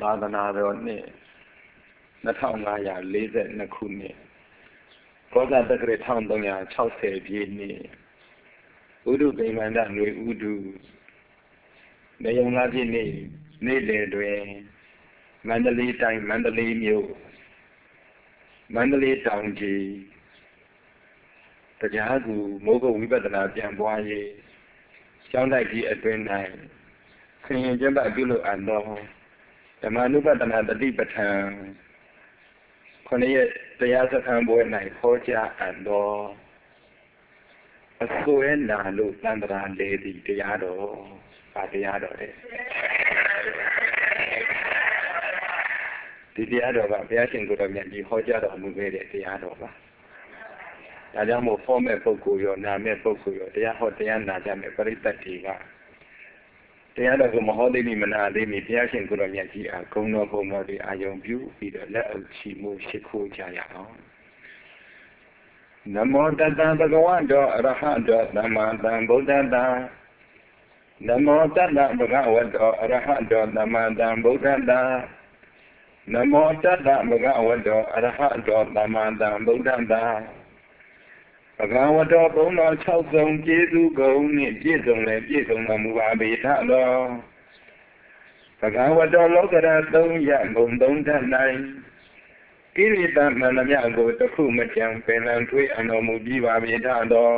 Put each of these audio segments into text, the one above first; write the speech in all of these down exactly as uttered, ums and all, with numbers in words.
သာသနာတော်နှစ်နှစ်ထောင်ငါးရာလေးဆယ်နှစ်ခုနှစ်ကောဇာတက္ကရာတစ်ထောင်သုံးရာခြောက်ဆယ်ပြည့်နှစ်ဥဒုပိမန္တຫນွေဥဒုနေယုံငါးပြည့်နေ့နေ့လယ်တွင်မန္တလေးတိုင်းမန္တလေးမြို့မန္တလေးတောင်ကြီးတရားကူမိုးကုတ်ဝိပဿနာပြန်ပွားရေးကျောင်းတိုက်ကြီးအတွင်း၌ဆင်ရင်ကျင်းပပြုလုပ်အပ်သောဓမ္မနုပဒနာတတိပဋ္ဌာန်ခုနှစ်ရက်တရားစခန်းပွဲ၌ဟောကြားအပ်သောအစွဲနာလို့တန်ត្រာလေးသည်တရားတော်ဗာတရားတော်တဲ့ဒီတရားတော်ကဘုရားရှင်ကိုယ်တော်မြတ်ကြီးဟောကြားတော်မူခဲ့တဲ့တရားတော်ပါဒါကြောင့်မို့ဖောမဲ့ပုဂ္ဂိုလ်ရောနာမဲ့ပုဂ္ဂိုလ်ရောတရားဟောတရားနာကြမဲ့ပရိသတ်တွေကတရားတော်ကိုမဟောသေးမီမနာသေးမီဘုရားရှင်ကိုယ်တော်မြတ်ကြီးအားဂုဏ်တော်ဂုဏ်တော်တွေအာယုံပြုပြီးတော့လက်အုပ်ချီမှုရှိခိုးကြရအောင်နမောတတ္တဗဂဝတောအရဟတောသမ္မာသမ္ဗုဒ္ဓတ္တနမောတတ္တဗဂဝတောအရဟတောသမ္မာသမ္ဗုဒ္ဓတ္တနမောတတ္တဗဂဝတောအရဟတောသမ္မာသမ္ဗုဒ္ဓတ္တဘဂဝတောဘုံတော်၆စုံကျေးဇူးကုန်နှင့်ပြည့်စုံလည်းပြည့်စုံတော်မူပါပေထသောဘဂဝတောလောကရသုံးရဘုံသုံးထ၌ကိရိတမန္တမြကိုတခုမကြံပင်လံထွေးအတော်မူပြီးပါပေထသော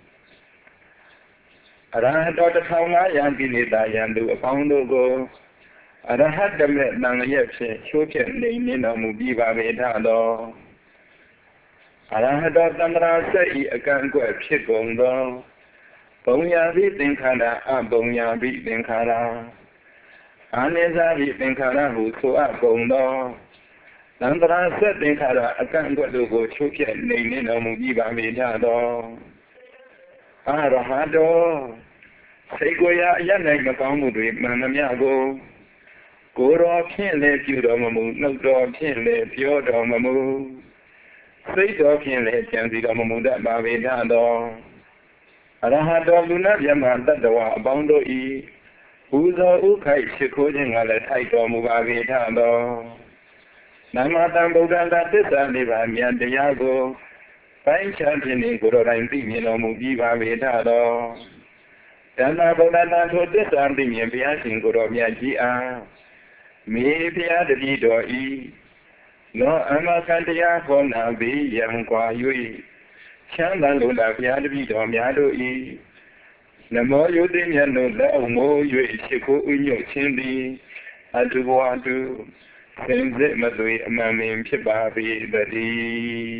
အရဟတောတစ်ထောင်ငါးရာကိလေသာယံသူအပေါင်းတို့ကိုအရဟတမေတန်ရက်ဖြင့်ချိုးဖြင့်နေနေတော်မူပြီးပါပေထသောအရဟတောတန္တရာစိတ်ဤအကန့်အကွက်ဖြစ်ကုန်သောဘုံညာပိသင်္ခါရအဘုံညာပိသင်္ခါရအာနိသပိသင်္ခါရဟုဆိုအပ်ကုန်သောတန္တရာစိတ်သင်္ခါရအကန့်အကွက်တို့ကိုချိုးဖြင့်နေနေတော်မူပြီးပါပေထသောအရဟတောစိတ်ကိုယ်ရာအရ၌မကောင်းမှုတွေမှန်သမျှကိုကိုယ်တော်ဖြင့်လည်းပြုတော်မမူနှုတ်တော်ဖြင့်လည်းပြောတော်မမူစိတ်တော်ဖြင့်လည်းကြံစီတော်မမူတတ်ပါပေထသောအရဟတောလူနာမြတ်တတ္တဝါအပေါင်းတို့၏ပူဇော်ဥခိုက်ရှိခိုးခြင်းကလည်းထိုက်တော်မူပါပေထသောနမတံဗုဒ္ဓတာသစ္စာလေးပါးမြတ်တရားကိုပိုင်းခြားခြင်းကိုယ်တော်တိုင်သိမြင်တော်မူပြီးပါပေထသောတဏ္ဍဗုဒ္ဓတာထိုသစ္စာသိမြင်ဘုရားရှင်ကိုယ်တော်မြတ်ကြီးအားမေဘုရားတပည့်တော်ဤလောအမကတရားခေါ်နာပြီးယံကွာ၍ချမ်းသာလို့လာဘုရားတပည့်တော်များတို့၏နမောယုတိမြတ်တို့လက်အုံမိုး၍ရှိခိုးဥညွတ်ခြင်းသည်အတုဘဝတုသင်္စေမသွေအမှန်ပင်ဖြစ်ပါပေတည်း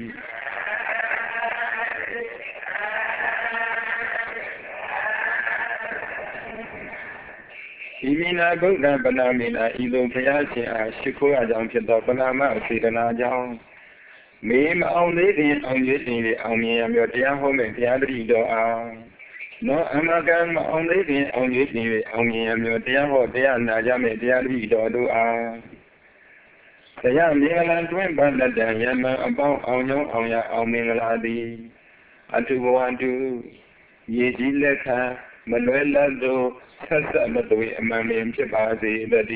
ဤမိနာဗုဒ္ဓပနာမိနာဤသို့ဘုရားရှင်အားရှိခိုးရကြောင်းဖြစ်သောပနာမစေတနာကြောင့်မေမအောင်သေးခင်အောင်ရွေးတင်လေအောင်မြင်ရမျိုးတရားဟောမဲ့ဘုရားတပည့်တော်အားနောအမကံမအောင်သေးခင်အောင်ရွေးတင်လေအောင်မြင်ရမျိုးတရားဟောတရားနာကြမဲ့တရားတပည့်တော်တို့အားတရားမင်္ဂလာတွင်ပန်းတတံယမအပေါင်းအောင်ကြောင်းအောင်ရအောင်မင်္ဂလာသည်အတုဘဝတုရေကြီးလက်ခံမလွဲလတ်သောဆက်ဆက်မသွေအမှန်ပင်ဖြစ်ပါစေတည်း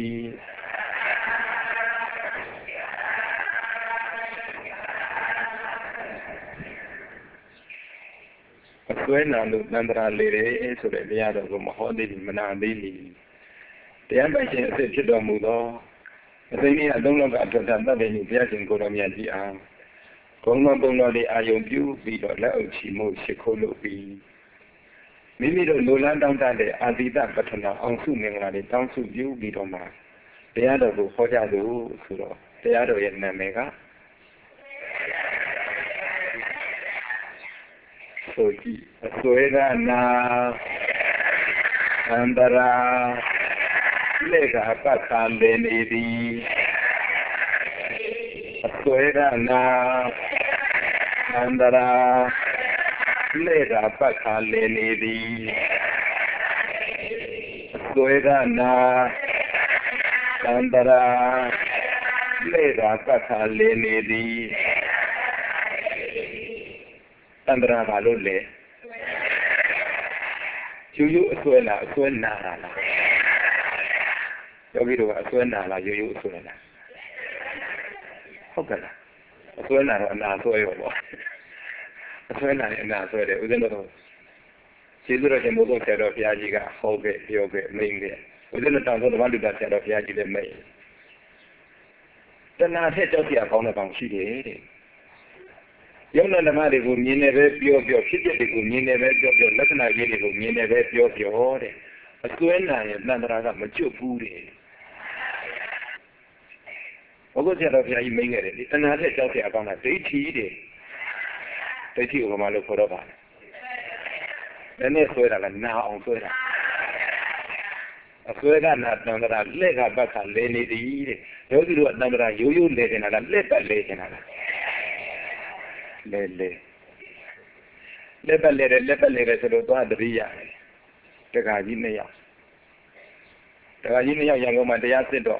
အစွဲနာလို့တန်ត្រာလေးတယ်ဆိုတဲ့တရားတော်ကိုမဟောသေးဘူးမနာသေးဘူးတရားပိုင်ရှင်အစ်ဖြစ်တော်မူသောအသိဉာဏ်အသုံးလောကအထွတ်တတ်တဲ့ဘုရားရှင်ကိုယ်တော်မြတ်ကြီးအားဂုဏ်တော်ပုံတော်လေးအာယုံပြုပြီးတော့လက်အုပ်ချီမှုရှိခိုးလို့ပြီးမိမိတို့လိုလားတောင်းတတဲ့အာသီတပဋ္ဌနာအောင်စုမင်္ဂလာတွေတောင်းစုပြုပြီးတော့မှတရားတော်ကိုဟောကြားလို့ဆိုတော့တရားတော်ရဲ့နာမည်ကဆိုကြည့်အစွဲကနာအန္တရာလေကပတ်ခံနေသည်အစွဲကနာအန္တရာလေကပတ်ခါလေနေသည်သွေကနာသန္တရာလေကပတ်ခါလေနေသည်သန္တရာဘာလို့လဲကျူးကျူးအစွဲလားအစွဲနာလားယောဂီတို့ကအစွဲနာလားရိုးရိုးအစွဲလားဟုတ်ကဲ့လားအစွဲနာတော့အနာဆွဲရောပေါ့အစွဲနာနဲ့အနာဆွဲတယ်ဦးဇင်းတို့ကျေးဇူးတော်ရှင်မိုးကုတ်ဆရာတော်ဘုရားကြီးကဟောခဲ့ပြောခဲ့မိန့်ခဲ့ဦးဇင်းတို့တောင်ဆုံးဓမ္မလူတာဆရာတော်ဘုရားကြီးလည်းမိန့်တဏှာထက်ကြောက်စရာကောင်းတဲ့ကောင်ရှိတယ်တဲ့ယုံနာဓမ္မတွေကိုမြင်နေပဲပြောပြောဖြစ်ဖြစ်တွေကိုမြင်နေပဲပြောပြောလက္ခဏာကြီးတွေကိုမြင်နေပဲပြောပြောတဲ့အစွဲနာရဲ့တန်ត្រာကမကျွတ်ဘူးတဲ့ဘုရားဆရာတော်ဘုရားကြီးမိန့်ခဲ့တယ်ဒီတဏှာထက်ကြောက်စရာကောင်းတာဒိဋ္ဌိတဲ့ဒိဋ္ဌိကိုဘာလို့ခေါ်တော့ပါလဲနည်းနည်းဆွဲတာကနာအောင်ဆွဲတာအဆွဲကနာတန်ត្រာလက်ကဘက်ကလဲနေသည်တဲ့ယောဂီတို့ကတန်ត្រာရိုးရိုးလဲနေတာလားလက်ပတ်လဲနေတာလားလဲလဲလက်ပတ်လဲတယ်လက်ပတ်လဲတယ်ဆိုတော့သွားတတိယတက္ကကြီးနှစ်ယောက်တက္ကကြီးနှစ်ယောက်ရန်ကုန်မှာတရားစစ်တော့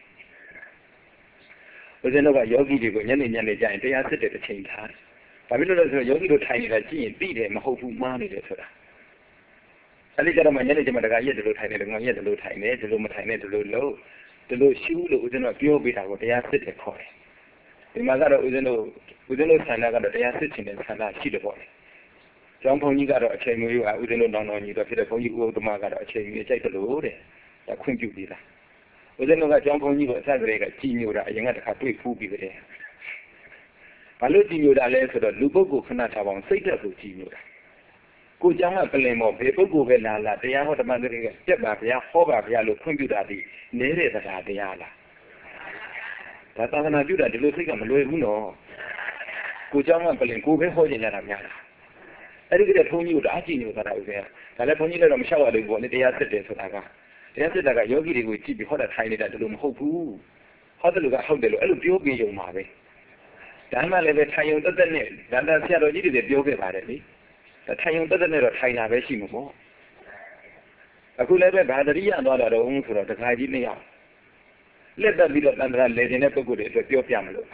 ဦးဇင်းတို့ကယောဂီတွေကိုညနေညနေကျရင်တရားစစ်တဲ့အချိန်ထားဘာဖြစ်လို့လဲဆိုတော့ယောဂီတို့ထိုင်နေတာကြည့်ရင်သိတယ်မဟုတ်ဘူးမှားနေတယ်ဆိုတာအဲ့ဒီကြတော့မှညနေကျမှတက္ကကြီးဒီလိုထိုင်နေတယ်ငါကြီးဒီလိုထိုင်နေဒီလိုမထိုင်နေဒီလိုလို့ဒီလိုရှုလို့ဦးဇင်းတို့ပြောပေးတာကိုတရားစစ်တယ်ခေါ်တယ်ဒီမှာကတော့ဦးဇင်းတို့ဦးဇင်းတို့ဆန္ဒကတော့တရားစစ်ခြင်းနဲ့ဆန္ဒရှိတယ်ပေါ့လေ။ကျောင်းဘုန်းကြီးကတော့အချိန်မျိုးကဦးဇင်းတို့နောင်တော်ကြီးတော့ဖြစ်တဲ့ဘုန်းကြီးဥဒ္ဓမကတော့အချိန်မျိုးကြိုက်တယ်လို့တဲ့။ဒါခွင့်ပြုပြီးလား။ဦးဇင်းတို့ကကျောင်းဘုန်းကြီးကိုအစကတည်းကကြည်ညိုတာအရင်ကတခါတွေ့ဖူးပြီးတယ်။ဘာလို့ကြည်ညိုတာလဲဆိုတော့လူပုဂ္ဂိုလ်ခဏထားပေါင်းစိတ်ဓာတ်ကိုကြည်ညိုတာ။ကိုကျောင်းကပလင်မော်ဘယ်ပုဂ္ဂိုလ်ပဲလာလာတရားဟောဓမ္မတွေကပြက်ပါဗျာဟောပါဗျာလို့ခွင့်ပြုတာဒီနေတဲ့တရားတရားလား။ဒါသာသနာပြုတာဒီလိုစိတ်ကမလွယ်ဘူးနော်ကိုเจ้าကပလင်ကိုပဲဟောကျင်ကြတာများတာအဲ့ဒီကတည်းကဘုန်းကြီးကိုတအားကြည့်နေကြတာဦးဇင်းဒါလည်းဘုန်းကြီးလည်းတော့မလျှောက်ရသေးဘူးပေါ့လေတရားစစ်တယ်ဆိုတာကတရားစစ်တာကယောဂီတွေကိုကြည့်ပြီးဟောတာထိုင်နေတာဒီလိုမဟုတ်ဘူးဟောတယ်လို့ကဟုတ်တယ်လို့အဲ့လိုပြောပြရုံပါပဲဒါမှလည်းပဲထိုင်ရုံတက်တက်နဲ့ဒါတဆရာတော်ကြီးတွေပြောခဲ့ပါတယ်လေထိုင်ရုံတက်တက်နဲ့တော့ထိုင်တာပဲရှိမှာပေါ့အခုလည်းပဲဗာဒရိယသွားတာတော့ဦးဆိုတော့တခါကြီးနှစ်ယောက်လက်သက်ပြီးတော့တန်ត្រာလေတင်တဲ့ပုဂ္ဂိုလ်တွေအတွက်ပြောပြမလို့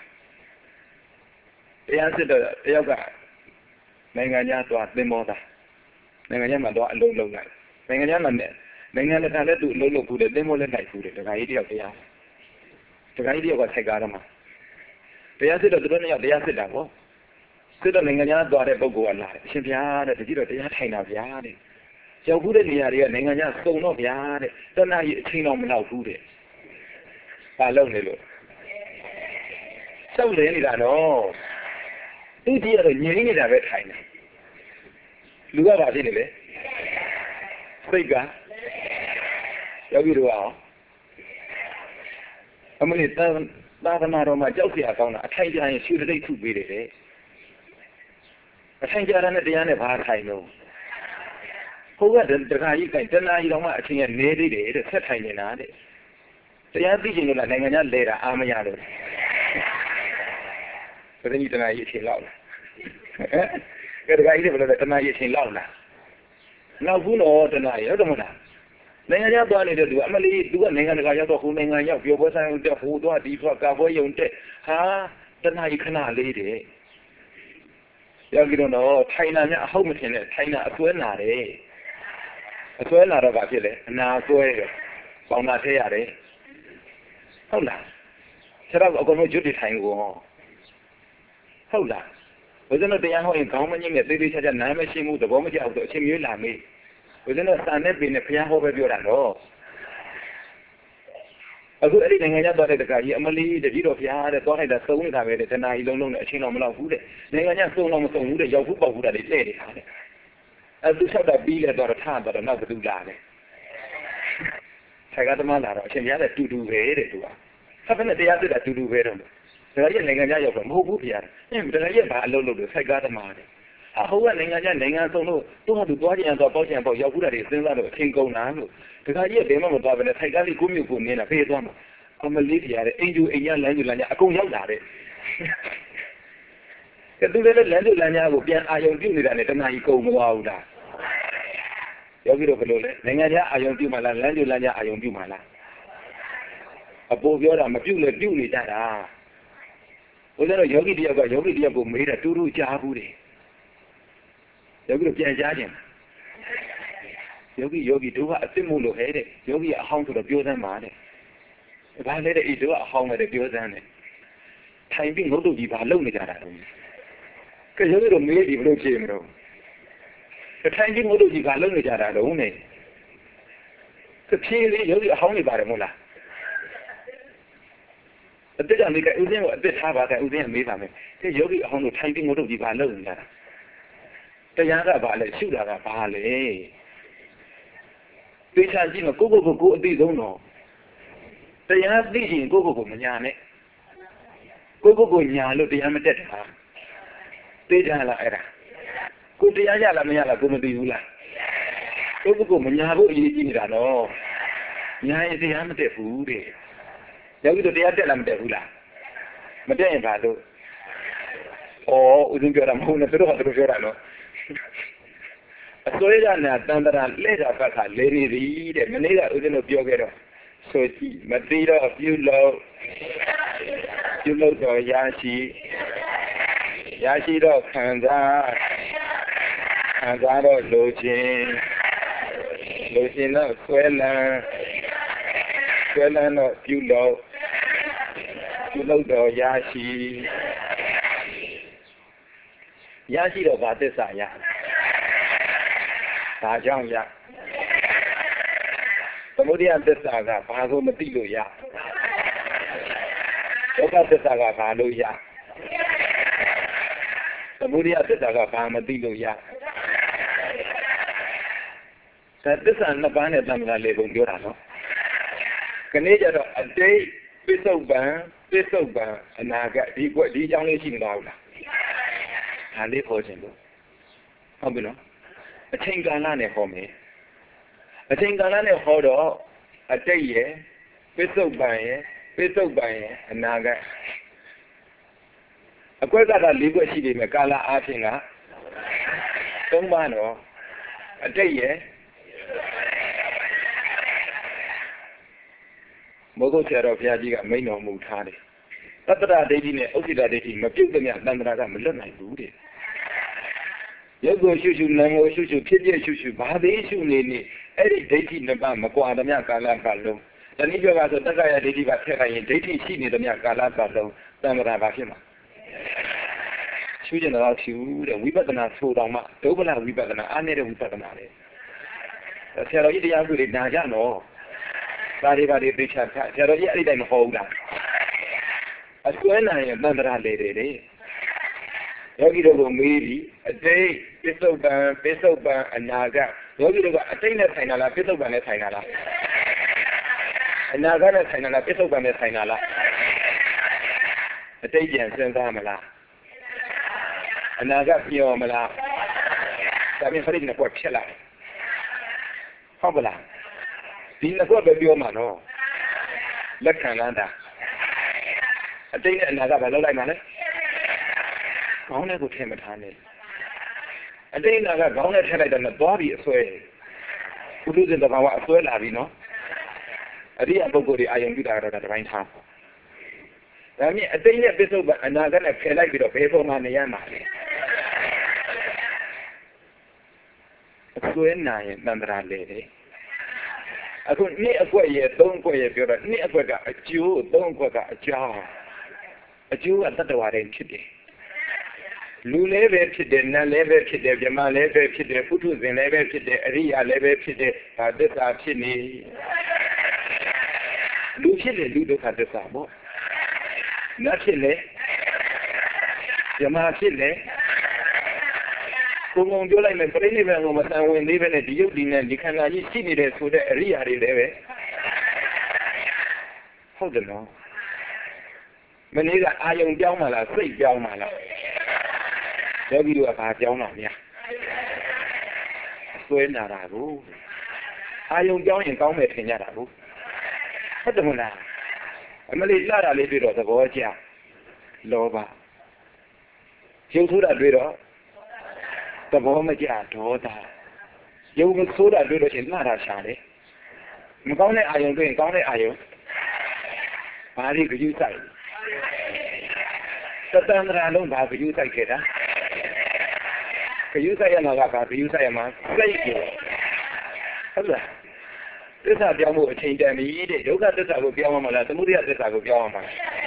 တရားစစ်တော့တယောက်ကနိုင်ငံခြားသွားသင်္ဘောသားနိုင်ငံခြားမှာတော့အလုံးလုံးလိုက်နိုင်ငံခြားမှာနဲ့နိုင်ငံတကာလည်းသူအလုံးလုံးဘူးတယ်သင်္ဘောလည်းလိုက်ဘူးတယ်တခါကြီးတယောက်တရားတခါကြီးတယောက်ကထိုက်ကားတော့မှာတရားစစ်တော့သူတို့နှစ်ယောက်တရားစစ်တာပေါ့စစ်တော့နိုင်ငံခြားသွားတဲ့ပုဂ္ဂိုလ်ကလာတယ်အရှင်ဘုရားတဲ့တတိတော့တရားထိုင်တာဗျာတဲ့ရောက်ဘူးတဲ့နေရာတွေကနိုင်ငံခြားစုံတော့ဗျာတဲ့တဏှာကြီးအချိန်တော့မလောက်ဘူးတဲ့ဘာလုပ်နေလို့စောက်လဲနေတာတော့သူတည်းကတော့ငြိမ်းနေတာပဲထိုင်တယ်လူကဘာဖြစ်နေလဲစိတ်ကယောဂီတို့အောင်အမလေးသာသာသနာတော်မှာကြောက်စရာကောင်းတာအထိုင်ကြရင်ရှုတတိထုပေးတယ်တဲ့အထိုင်ကြတာနဲ့တရားနဲ့ဘာထိုင်လို့ဟိုကတခါကြီးကတဏှာကြီးတော့မှအချင်းရနေသေးတယ်တဲ့ဆက်ထိုင်နေတာတဲ့တရားသိချင်လို့လားနိုင်ငံခြားလဲတာအားမရလို့ပရိနိတနာကြီးအချိန်လောက်လားဟဲ့ကဲတခါကြီးဘယ်လိုလဲတဏှာကြီးအချိန်လောက်လားနောက်ဘူးတော့တဏှာကြီးဟုတ်တယ်မဟုတ်လားနိုင်ငံခြားသွားနေတဲ့သူအမလီသူကနိုင်ငံတကာရောက်တော့ဟိုနိုင်ငံရောက်ပြောပွဲဆိုင်တက်ဟိုတော့ဒီတော့ကာပွဲယုံတက်ဟာတဏှာကြီးခဏလေးတယ်ရောက်ကြတော့ထိုင်နာများအဟုတ်မထင်နဲ့ထိုင်နာအစွဲနာတယ်အစွဲနာတော့ဘာဖြစ်လဲအနာစွဲရပေါင်နာထဲရတယ်ဟုတ်လားဆရာကအကုန်လုံးကျွတ်ထိုင်ကိုဟုတ်လားဘုရားတို့တရားဟောရင်ခေါင်းမညစ်နဲ့သေးသေးချာချာနားမရှိမှုသဘောမကျဘူးဆိုအချင်းမျိုးလာမေးဘုရားတို့စာနဲ့ပြင်နဲ့ဘုရားဟောပဲပြောတာတော့အခုအဲ့ဒီနိုင်ငံခြားသွားတဲ့တခါကြီးအမလီတကြီးတော်ဘုရားတဲ့သွားလိုက်တာသုံးနေတာပဲတဲ့တဏှာကြီးလုံးလုံးနဲ့အချင်းတော်မလောက်ဘူးတဲ့နိုင်ငံခြားသုံးတော့မသုံးဘူးတဲ့ရောက်ဘူးပေါက်ဘူးတာတွေတဲ့နေတာတဲ့အဲ့သူလျှောက်တာပြီးလဲတော့ထားတော့နောက်ဘယ်သူလာလဲဆိုင်ကသမားလာတော့အချင်းများတဲ့တူတူပဲတဲ့သူကဆက်ဖက်နဲ့တရားစစ်တာတူတူပဲတော့ဒါကြီးနိုင်ငံခြားရောက်တော့မဟုတ်ဘူးဗျာအင်းဒါကြီးဘာအလုပ်လုပ်လို့ဆိုင်ကားသမားတဲ့ဟာဟိုကနိုင်ငံခြားနိုင်ငံဆုံးလို့သူ့ဟာသူသွားကြရင်တော့ပေါက်ကြရင်ပေါက်ရောက်ဘူးတာတွေစဉ်းစားတော့အချင်းကုန်တာလို့ဒါကြီးကဘယ်မှမသွားဘဲနဲ့ဆိုင်ကားလေးကိုမြို့ကိုနေတာဖေးသွားမှာအမလေးတရားတဲ့အင်ဂျူအိမ်ရလမ်းကျူလမ်းကျအကုန်ရောက်လာတဲ့ကဲသူလည်းလမ်းကျူလမ်းကျကိုပြန်အာယုံပြုတ်နေတာနဲ့တနာကြီးကုန်မသွားဘူးလားယောဂီတို့ဘယ်လိုလဲနိုင်ငံခြားအာယုံပြုတ်မှလားလမ်းကျူလမ်းကျအာယုံပြုတ်မှလားအပေါ်ပြောတာမပြုတ်လဲပြုတ်နေကြတာဘုရားတို့ယောဂီတယောက်ကယောဂီတယောက်ကိုမေးတာတူတူကြားဘူးတယ်ယောဂီတို့ပြန်ကြားခြင်းယောဂီယောဂီတို့ကအစ်စ်မို့လို့ဟဲ့တဲ့ယောဂီအဟောင်းဆိုတော့ပြောသမ်းပါတဲ့ဘာလဲတဲ့ဤတို့အဟောင်းနဲ့ပြောစမ်းတယ်ထိုင်ပြီးငုတ်တုတ်ကြီးဘာလုပ်နေကြတာလဲကဲရုပ်တို့မေးပြီးဘလို့ဖြေမလို့ထိုင်ပြီးငုတ်တုတ်ကြီးဘာလုပ်နေကြတာလုံးနဲ့ကဖြေလေးရုပ်အဟောင်းနေပါတယ်မဟုတ်လားအတိတ်ကနေကဥစဉ်ကိုအတိတ်ထားပါကဥစဉ်ကမေးပါမယ်ကဲရုပ်အဟောင်းတို့ထိုင်ပြီးငုတ်တုတ်ကြီးဘာလုပ်နေကြတာတရားကဘာလဲရှုတာကဘာလဲသိချာကြည့်မကိုကိုကိုကိုအသိဆုံးတော့တရားသိရင်ကိုကိုကိုမညာနဲ့ကိုကိုကိုညာလို့တရားမတက်တာသိကြလားအဲ့ဒါကိုတရားရလားမရလားကိုမသိဘူးလားကိုကိုကိုမညာဖို့အရေးကြီးနေတာတော့ညာရင်တရားမတက်ဘူးတဲ့ယောဂီတို့တရားတက်လားမတက်ဘူးလားမတက်ရင်ဘာလို့ဩဦးဇင်းပြောတာမဟုတ်နဲ့သူတို့ကသူတို့ပြောတာနော်အစိုးရနဲ့တန်တရာလက်တာဘက်ကလဲနေပြီတဲ့မနေ့ကဦးဇင်းတို့ပြောခဲ့တော့ဆိုကြည့်မသိတော့ပြုလို့ပြုလို့တော့ရရှိရရှိတော့ခံစားခံစားတော့လိုချင်လိုချင်တော့ဆွဲလန်းဆွဲလန်းတော့ပြုလို့ပြုလို့တော့ရရှိရရှိတော့ဘာသစ္စာရဒါကြောင့်ရသမုဒိယသစ္စာကဘာကိုမသိလို့ရဒုက္ခသစ္စာကဘာလို့ရသမုဒိယသစ္စာကဘာမသိလို့ရဒါသစ္စာနှစ်ပါးနဲ့တမ်းလာလေပုံပြောတာနော်ခနေ့ကျတော့အတိတ်ပစ္စုပန်ပစ္စုပန်အနာဂတ်ဒီကွဒီအကြောင်းလေးရှိနေတာဟုတ်လားဒါလေးခေါ်ခြင်းလို့ဟုတ်ပြီနော်အချိန်ကာလနဲ့ဟောမယ်အချိန်ကာလနဲ့ဟောတော့အတိတ်ရယ်ပစ္စုပန်ရယ်ပစ္စုပန်ရယ်အနာဂတ်အကွက်ကတာ၄ကွက်ရှိနေမယ်ကာလအားဖြင့်ကသုံးပါးတော့အတိတ်ရယ်မိုးကုတ်ဆရာတော်ဘုရားကြီးကမိန့်တော်မူထားတယ်တတ္တရဒိဋ္ဌိနဲ့ဥစ္စိတဒိဋ္ဌိမပြုတ်သမျှတန်ត្រာကမလွတ်နိုင်ဘူးတဲ့ရုပ်ကိုရှုရှုနာမ်ကိုရှုရှုဖြစ်ဖြစ်ရှုရှုဘာသေးရှုနေနေအဲ့ဒီဒိဋ္ဌိနှစ်ပါးမကွာသမျှကာလပတ်လုံးတနည်းပြောပါဆိုတက္ကရာဒိဋ္ဌိပါထည့်လိုက်ရင်ဒိဋ္ဌိရှိနေသမျှကာလပတ်လုံးတန်ត្រာဘာဖြစ်မှာရှုကျင်တော့ဖြူတဲ့ဝိပဿနာဆိုတော်မှဒုဗ္ဗလဝိပဿနာအားနေတဲ့ဝိပဿနာလေဆရာတော်ကြီးတရားစုတွေနာကြနော်ဒါတွေပါတွေသိချာဆရာတော်ကြီးအဲ့ဒီတိုင်းမဟောဘူးလားအစွဲနိုင်ရင်တန်ត្រာလေတယ်လေယောဂီတို့ကိုမေးပြီးအတိတ်ပစ္စုပန်ပစ္စုပန်အနာဂတ်ယောဂီတို့ကအတိတ်နဲ့ဆိုင်တာလားပစ္စုပန်နဲ့ဆိုင်တာလားအနာဂတ်နဲ့ဆိုင်တာလားပစ္စုပန်နဲ့ဆိုင်တာလားအတိတ်ပြန်စဉ်းစားမလားအနာဂတ်ပြောမလားဒါပြင်ခရီးနဲ့ကွက်ဖြစ်လာဟုတ်ပါလားဒီနှစ်ကွက်ပဲပြောမှာနော်လက်ခံလာတာအတိတ်နဲ့အနာဂတ်ဘာလုပ်လိုက်မှာလဲခေါင်းထဲကိုထည့်မထားနဲ့အတိတ်နာကခေါင်းထဲထည့်လိုက်တော့သွားပြီးအဆွဲဘုသူစဉ်တဘာဝအဆွဲလာပြီနော်အရိယာပုဂ္ဂိုလ်တွေအာယုံပြုတာတော့တပိုင်းထားဒါမြင်အတိတ်နဲ့ပစ္စုပန်အနာဂတ်နဲ့ဖယ်လိုက်ပြီးတော့ဘယ်ပုံမှန်နေရမှာလဲအဆွဲနာရင်တန်ត្រာလေတယ်အခုနှစ်အကွက်ရဲ့သုံးအကွက်ရဲ့ပြောတော့နှစ်အကွက်ကအကျိုးသုံးအကွက်ကအကြောင်းအကျိုးကတတ္တဝါတိုင်းဖြစ်တယ်လူလည်းပဲဖြစ်တယ်နတ်လည်းပဲဖြစ်တယ်ဗြဟ္မာလည်းပဲဖြစ်တယ်ပုထုဇဉ်လည်းပဲဖြစ်တယ်အရိယာလည်းပဲဖြစ်တယ်ဒါသစ္စာဖြစ်နေလူဖြစ်လေလူဒုက္ခသစ္စာပေါ့နတ်ဖြစ်လေဗြဟ္မာဖြစ်လေကိုယ်ကပြောလိုက်မယ်ပြိဋိဘံကိုမဆံဝင်သေးပဲနဲ့ဒီယုတ်ဒီနဲ့ဒီခန္ဓာကြီးရှိနေတဲ့ဆိုတဲ့အရိယာတွေလည်းပဲဟုတ်တယ်နော်မနေ့ကအာယုံပြောင်းမှလားစိတ်ပြောင်းမှလားယောဂီတို့ကဘာကြောင်းတာများဆွဲနာတာကိုအာယုံကြောင်းရင်ကောင်းမယ်ထင်ကြတာကိုဟုတ်တယ်မလားအမလေးလှတာလေးတွေ့တော့သဘောကျလောဘရုပ်ဆိုးတာတွေ့တော့သဘောမကျဒေါသရုပ်မဆိုးတာတွေ့လို့ချင်းလှတာရှာတယ်မကောင်းတဲ့အာယုံတွေ့ရင်ကောင်းတဲ့အာယုံဘာတွေကြည့်ဆိုင်သတ္တန္တရာလုံးဘာကြည့်ဆိုင်ခဲ့တာခယူဆိုင်ရမှာကဘာခယူဆိုင်ရမှာစိတ်ကိုဟုတ်လားသစ္စာပြောင်းဖို့အချိန်တန်ပြီတဲ့ဒုက္ခသစ္စာကိုပြောင်းမှာလားသမုဒယသစ္စာကိုပြောင်းမှာ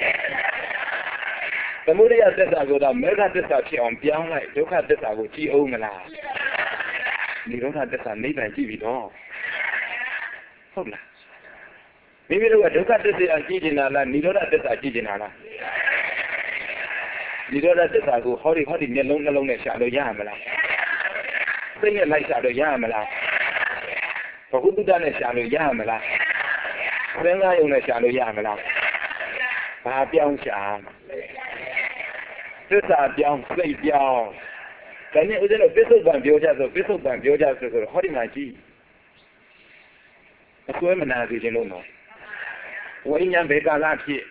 သမုဒယသစ္စာကိုတော့မေဃသစ္စာဖြစ်အောင်ပြောင်းလိုက်ဒုက္ခသစ္စာကိုကြည့်အောင်မလားနိရောဓသစ္စာနိဗ္ဗာန်ကြည့်ပြီတော့ဟုတ်လားမိမိတို့ကဒုက္ခသစ္စာကြည့်နေတာလားနိရောဓသစ္စာကြည့်နေတာလားနိရောဓသစ္စာကိုဟောဒီဟောဒီမျက်လုံးနှလုံးနဲ့ရှာလို့ရရမလားစိတ်နဲ့လိုက်ရှာလို့ရရမလားဘဟုတုတ္တနဲ့ရှာလို့ရရမလားသင်္ဃာယုံနဲ့ရှာလို့ရရမလားဘာပြောင်းရှာသစ္စာပြောင်းစိတ်ပြောင်းဒါနဲ့ဦးဇင်းတို့ပစ္စုပန်ပြောကြဆိုပစ္စုပန်ပြောကြဆိုဆိုဟောဒီမှာကြည့်အစွဲမနာစေခြင်းလို့နော်ဝိညာဉ်ဘေကာလဖြစ်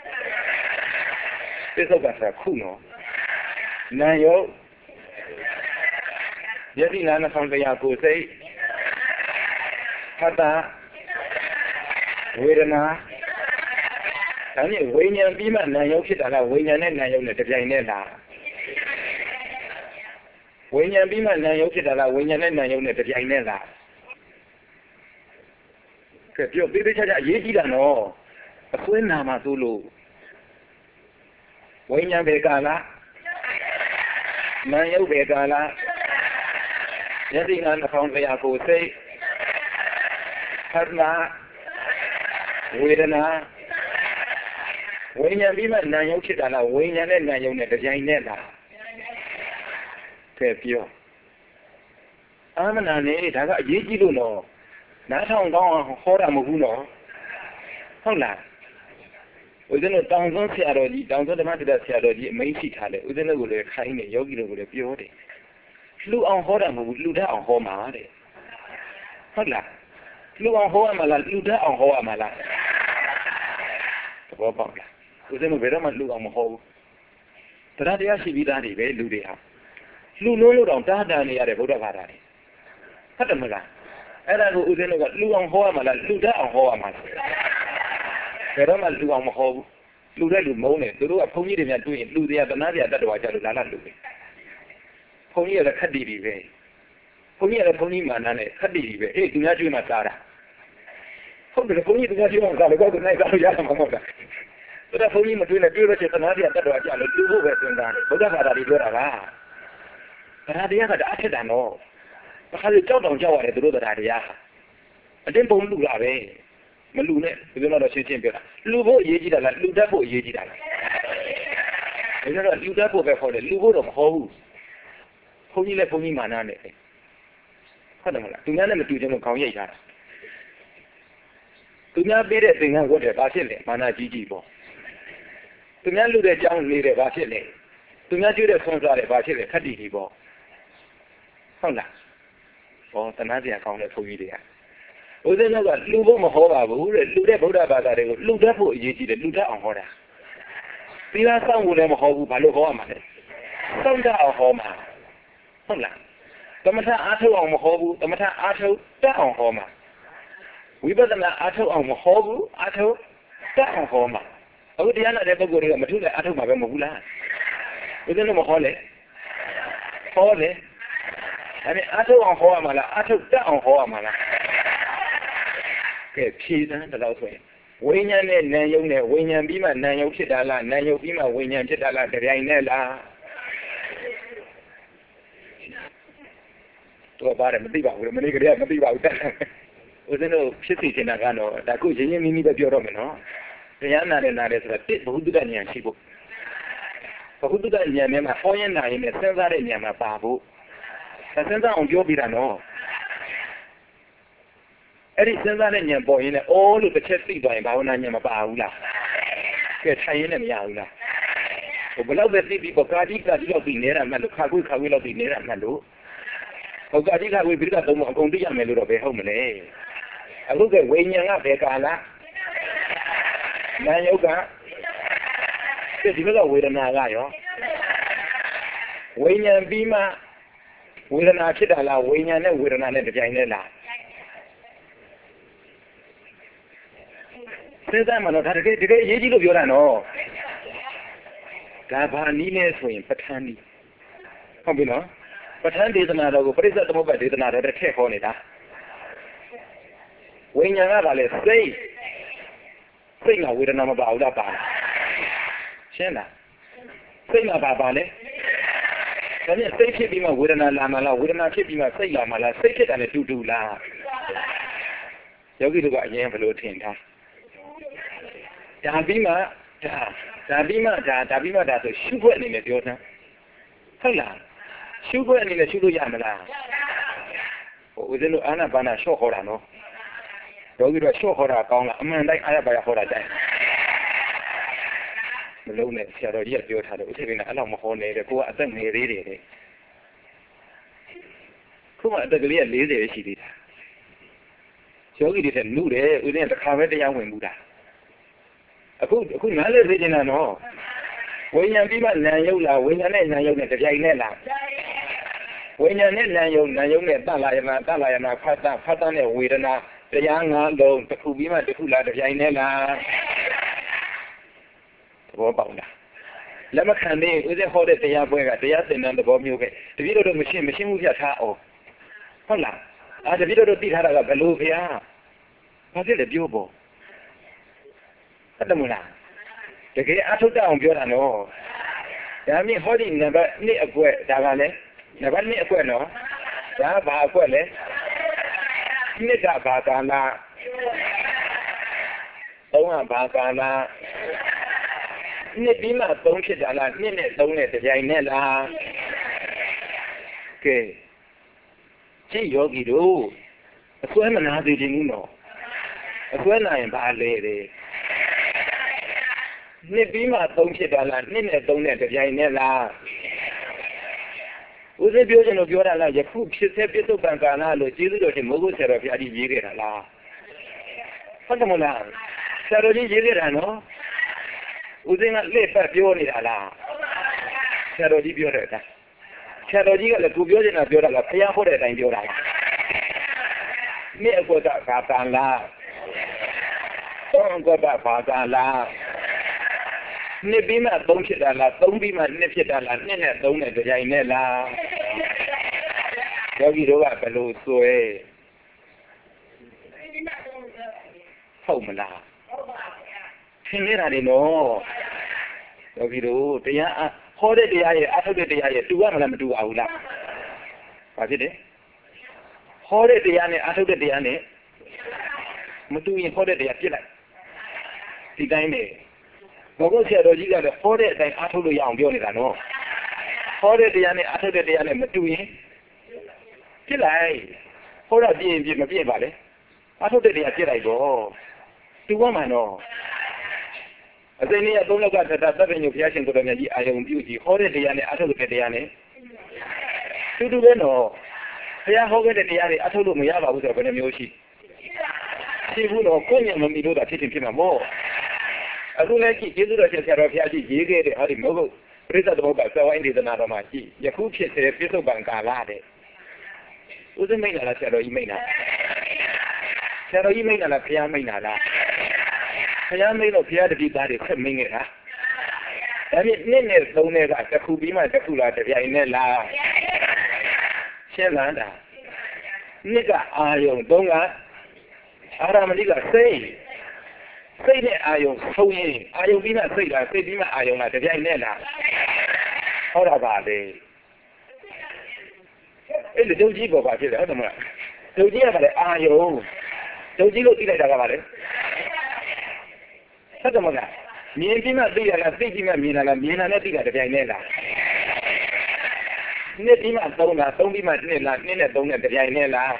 ပစ္စုပန်ဆိုတာခုနော်နာယုတ်ယတိနာနှခေါင်းတရားကိုယ်စိတ်ဟတ္တဝေဒနာဒါနဲ့ဝိညာဉ်ပြီးမှနာယုတ်ဖြစ်တာလားဝိညာဉ်နဲ့နာယုတ်နဲ့တပြိုင်နက်လားဝိညာဉ်ပြီးမှနာယုတ်ဖြစ်တာလားဝိညာဉ်နဲ့နာယုတ်နဲ့တပြိုင်နက်လားကဲပြောပြီးပြီးချာချာအရေးကြီးတာနော်အစွဲနာမှာသို့လို့ဝိညာဉ်ဘေကာလနာယုတ်ဘေကာလယတိနာနှခေါင်းတရားကိုယ်စိတ်ဟတ္တဝေဒနာဝိညာဉ်ပြီးမှနာယုတ်ဖြစ်တာလားဝိညာဉ်နဲ့နာယုတ်နဲ့တပြိုင်နက်လားကဲပြောအာမနာနေဒါကအရေးကြီးလို့နော်နားထောင်ကောင်းအောင်ဟောတာမဟုတ်ဘူးနော်ဟုတ်လားဦးဇင်းတို့တောင်စွန်းဆရာတော်ကြီးတောင်စွန်းဓမ္မတ္တဆရာတော်ကြီးအမိန့်ရှိထားတယ်ဦးဇင်းတို့ကိုလည်းခိုင်းတယ်ယောဂီတို့ကိုလည်းပြောတယ်လှူအောင်ဟောတာမဟုတ်ဘူးလှူတတ်အောင်ဟောမှာတဲ့ဟုတ်လားလှူအောင်ဟောရမှာလားလှူတတ်အောင်ဟောရမှာလားသဘောပေါက်လားဦးဇင်းတို့ဘယ်တော့မှလှူအောင်မဟောဘူးတရားတရားရှိပြီးသားတွေပဲလူတွေဟာလှူလို့လို့တော့တားတာနေရတယ်ဗုဒ္ဓဘာသာတွေဟုတ်တယ်မလားအဲ့ဒါကိုဦးဇင်းတို့ကလှူအောင်ဟောရမှာလားလှူတတ်အောင်ဟောရမှာလားဘယ်တော့မှလှူအောင်မဟောဘူးလှူတဲ့လူမုန်းတယ်သူတို့ကဘုန်းကြီးတွေများတွေ့ရင်လှူတရားတနာတရားတတ်တော်ကြလို့လာလာလှူတယ်ဘုန်းကြီးရတဲ့ခက်တီတွေပဲဘုန်းကြီးရတဲ့ဘုန်းကြီးမာနနဲ့ခက်တီတွေပဲအေးသူများကျွေးမှစားတာဟုတ်တယ်ဘုန်းကြီးသူများကျွေးမှစားလို့ကောက်နိုင်စားလို့ရမှာမဟုတ်လားသူကဘုန်းကြီးမတွေ့နဲ့တွေ့လို့ချင်းတနာတရားတတ်တော်ကြလို့လှူဖို့ပဲစဉ်းစားတယ်ဘုရားဘာသာတွေပြောတာပါတရားတရားကတအားထက်တာနော်ဘာလို့ကြောက်တောင်ကြောက်ရတယ်သူတို့တရားတရားအတင်းပုံလှူတာပဲမလှူနဲ့ဒီလိုတော့ရှင်းရှင်းပြောတာလှူဖို့အရေးကြီးတာလားလှူတတ်ဖို့အရေးကြီးတာလားဒီလိုတော့လှူတတ်ဖို့ပဲခေါ်တယ်လှူဖို့တော့မဟုတ်ဘူးဘုန်းကြီးလည်းဘုန်းကြီးမာနနဲ့ဟုတ်တယ်မလားသူများနဲ့မတူချင်လို့ခေါင်းရိပ်ထားတာသူများပေးတဲ့သင်္ကန်းဝတ်တယ်ဘာဖြစ်လဲမာနကြီးကြီးပေါ့သူများလူတဲ့ကြောင်းနေတယ်ဘာဖြစ်လဲသူများကျွေးတဲ့ဆွမ်းစားတယ်ဘာဖြစ်လဲခက်တီကြီးပေါ့ဟုတ်လားဘောတနာစရာကောင်းတဲ့ဘုန်းကြီးတွေကဦးဇင်းတို့ကလှူဖို့မဟောပါဘူးတဲ့လှူတဲ့ဗုဒ္ဓဘာသာတွေကိုလှူတတ်ဖို့အရေးကြီးတယ်လှူတတ်အောင်ဟောတာသီလစောင့်ဖို့လည်းမဟောဘူးဘာလို့ဟောရမှာလဲစောင့်တတ်အောင်ဟောမှာဟုတ်လားသမထအားထုတ်အောင်မဟောဘူးသမထအားထုတ်တတ်အောင်ဟောမှာဝိပဿနာအားထုတ်အောင်မဟောဘူးအားထုတ်တတ်အောင်ဟောမှာအခုတရားနာတဲ့ပုဂ္ဂိုလ်တွေကမထုလည်းအားထုတ်မှာပဲမဟုတ်ဘူးလားဦးဇင်းတို့မဟောလေဟောလေဒါနဲ့အားထုတ်အောင်ဟောရမှာလားအားထုတ်တတ်အောင်ဟောရမှာလားကဲဖြေစမ်းတော့ဆိုရင်ဝိညာဉ်နဲ့နာယုံနဲ့ဝိညာဉ်ပြီးမှနာယုံဖြစ်တာလားနာယုံပြီးမှဝိညာဉ်ဖြစ်တာလားတပြိုင်နဲ့လားတော့ပါတယ်မသိပါဘူးမနေ့ကတည်းကမသိပါဘူးတက်ဦးဇင်းတို့ဖြစ်စီချင်တာကတော့ဒါခုရင်းရင်းမိမိပဲပြောတော့မယ်နော်တရားနာတယ်နာတယ်ဆိုတာတစ်ဘုဒ္ဓဉာဏ်ရှိဖို့ဘုဒ္ဓဉာဏ်နဲ့မှာဟောရင်နာရင်နဲ့စဉ်းစားတဲ့ဉာဏ်မှာပါဖို့စဉ်းစားအောင်ပြောပြတာနော်အဲ့ဒီစဉ်းစားတဲ့ဉာဏ်ပေါ်ရင်လည်းအိုးလို့တစ်ချက်သိသွားရင်ဘာဝနာဉာဏ်မပါဘူးလားကဲထိုင်ရင်လည်းမရဘူးလားဟိုဘလောက်ပဲသိပြီးပေါ့ကာတိကာတိတော့ပြီးနေတာမှတ်လို့ခါခွေးခါခွေးတော့ပြီးနေတာမှတ်လို့ဟိုကာတိခါခွေးပြီးတော့သုံးမအကုန်သိရမယ်လို့တော့ဘယ်ဟုတ်မလဲအခုကဝိညာဉ်ကဘယ်ကာလနာယုတ်ကဒီဘက်ကဝေဒနာကရောဝိညာဉ်ပြီးမှဝေဒနာဖြစ်တာလားဝိညာဉ်နဲ့ဝေဒနာနဲ့တပြိုင်တည်းလားစဉ်းစားမှတော့ဒါတကယ်တကယ်အရေးကြီးလို့ပြောတာနော်ဒါဘာနည်းလဲဆိုရင်ပဋ္ဌာန်းနည်းဟုတ်ပြီနော်ပဋ္ဌာန်းဒေသနာတော်ကိုပရိစ္ဆေသမုပ္ပါဒေသနာတော်တစ်ထည့်ခေါ်နေတာဝိညာဉ်ကပါလေစိတ်စိတ်ကဝေဒနာမပါဘူးလားပါရှင်းလားစိတ်ကပါပါလေဒါနဲ့စိတ်ဖြစ်ပြီးမှဝေဒနာလာမှလားဝေဒနာဖြစ်ပြီးမှစိတ်လာမှလားစိတ်ဖြစ်တာနဲ့တူတူလားယောဂီတို့ကအရင်ဘယ်လိုထင်ထားဒါပြီးမှဒါဒါပြီးမှဒါဒါပြီးမှဒါဆိုရှုခွက်အနေနဲ့ပြောတာဟုတ်လားရှုခွက်အနေနဲ့ရှုလို့ရမလားဟိုဦးဇင်းတို့အာနာပါနာရှော့ခေါ်တာနော်ယောဂီတို့ရှော့ခေါ်တာကောင်းလားအမှန်တိုင်းအားရပါရခေါ်တာတိုင်းမလုံးနဲ့ဆရာတော်ကြီးကပြောထားတယ်ဦးထေကအဲ့လောက်မဟောနဲ့တဲ့ကိုကအသက်ငယ်သေးတယ်တဲ့ခုမှအသက်ကလေးက၄၀ပဲရှိသေးတာယောဂီတွေထက်နုတယ်ဦးဇင်းကတစ်ခါပဲတရားဝင်မှုတာအခုအခုနားလေသိနေတာနော်ဝိညာဉ်ပြီးမှနာယုတ်လားဝိညာဉ်နဲ့နာယုတ်နဲ့တပြိုင်နဲ့လားဝိညာဉ်နဲ့နာယုတ်နာယုတ်နဲ့တလာယနာတလာယနာဖတ်တာဖတ်တာနဲ့ဝေဒနာတရားငါးလုံးတစ်ခုပြီးမှတစ်ခုလားတပြိုင်နဲ့လားသဘောပေါက်လားလက်မခံသေးဦးဇင်းဟောတဲ့တရားပွဲကတရားသင်တန်းသဘောမျိုးပဲတပည့်တော်တို့မရှင်းမရှင်းမှုပြထားအောင်ဟုတ်လားအာတပည့်တော်တို့သိထားတာကဘယ်လိုဗျာဘာဖြစ်လဲပြောပေါ်ဟုတ်တယ်မလားတကယ်အထုတ်တအောင်ပြောတာနော်ဒါမြင်ဟောဒီနံပါတ်နှစ်အကွက်ဒါကလည်းနံပါတ်နှစ်အကွက်နော်ဒါဘာအကွက်လဲနှစ်ကဘာကာလာသုံးကဘာကာလာနှစ်ပြီးမှသုံးဖြစ်တာလားနှစ်နဲ့သုံးနဲ့တပြိုင်နဲ့လားကဲကြည့်ယောဂီတို့အစွဲမနာသေးခြင်းဘူးနော်အစွဲနာရင်ဘာလဲတဲ့နှစ်ပြီးမှသုံးဖြစ်တာလားနှစ်နဲ့သုံးနဲ့တပြိုင်နဲ့လားဦးဇင်းပြောချင်လို့ပြောတာလားယခုဖြစ်စေပြစ္ဆုတ်ပံကာလလို့ကျေးဇူးတော်ရှင်မိုးကုတ်ဆရာတော်ဘုရားကြီးရေးခဲ့တာလားဟုတ်တယ်မလားဆရာတော်ကြီးရေးခဲ့တာနော်ဦးဇင်းကလက်ပတ်ပြောနေတာလားဆရာတော်ကြီးပြောတယ်ဒါဆရာတော်ကြီးကလည်းသူပြောချင်တာပြောတာလားဘုရားဟောတဲ့အတိုင်းပြောတာလားနှစ်အကွက်ကဘာကံလားသုံးအကွက်ကဘာကံလားနှစ်ပြီးမှသုံးဖြစ်တာလားသုံးပြီးမှနှစ်ဖြစ်တာလားနှစ်နဲ့သုံးနဲ့ကြိုင်နဲ့လားယောဂီတို့ကဘယ်လိုဆွဲဟုတ်မလားသင်နေတာနေနော်ယောဂီတို့တရားဟောတဲ့တရားရဲ့အထုတ်တဲ့တရားရဲ့တူရမလားမတူအောင်လားဘာဖြစ်လဲဟောတဲ့တရားနဲ့အထုတ်တဲ့တရားနဲ့မတူရင်ဟောတဲ့တရားပြစ်လိုက်ဒီတိုင်းနဲ့ဘုရားဆရာတော်ကြီးကလည်းဟောတဲ့အတိုင်းအားထုတ်လို့ရအောင်ပြောနေတာနော်ဟောတဲ့တရားနဲ့အားထုတ်တဲ့တရားနဲ့မတူရင်ပြစ်လိုက်ဟောတာပြည့်ရင်ပြည့်မပြည့်ပါလေအားထုတ်တဲ့တရားပြစ်လိုက်တော့တူရမှာနော်အစိမ့်ကြီးအသုံးလောက်ကတတသဗ္ဗညုဘုရားရှင်ကိုယ်တော်မြတ်ကြီးအာယုံပြုကြည့်ဟောတဲ့တရားနဲ့အားထုတ်တဲ့တရားနဲ့တူတူပဲနော်ဘုရားဟောခဲ့တဲ့တရားတွေအားထုတ်လို့မရပါဘူးဆိုတော့ဘယ်နှမျိုးရှိရှိဘူးတော့ကိုယ်ဉာဏ်မမီလို့တာဖြစ်ဖြစ်ဖြစ်မှာမို့အခုလည်းကြည့်ကျေးဇူးတော်ရှင်ဆရာတော်ဘုရားကြီးရေးခဲ့တဲ့ဟောဒီမဟုတ်ပရိသတ်တော်ကစောဝိုင်းဒေသနာတော်မှာကြည့်ယခုဖြစ်တဲ့ပြစ္ဆုတ်ပံကာလတဲ့ဦးဇင်းမိတ်လားဆရာတော်ကြီးမိတ်လားဆရာတော်ကြီးမိတ်လားဘုရားမိတ်လားဘုရားမိတ်တော့ဘုရားတပည့်သားတွေဆက်မိတ်နေတာဒါဖြင့်နှစ်နဲ့သုံးနဲ့ကတစ်ခုပြီးမှတစ်ခုလားတစ်ပြိုင်နဲ့လားရှင်းလားဒါနှစ်ကအာယုံသုံးကအာရမဏိကစိတ်စိတ်နဲ့အာယုံဆုံးရင်အာယုံပြီးမှစိတ်လားစိတ်ပြီးမှအာယုံလားတပြိုင်နဲ့လားဟောတာပါလေအဲ့ဒီဒုကြီးပေါ်ပါဖြစ်တယ်ဟုတ်တယ်မလားဒုကြီးကလည်းအာယုံဒုကြီးလို့သိလိုက်တာကပါလေဟုတ်တယ်မလားမြင်ပြီးမှသိရလားသိပြီးမှမြင်လာလားမြင်လာနဲ့သိတာတပြိုင်နဲ့လားနှစ်ပြီးမှသုံးလားသုံးပြီးမှနှစ်လားနှစ်နဲ့သုံးနဲ့တပြိုင်နဲ့လား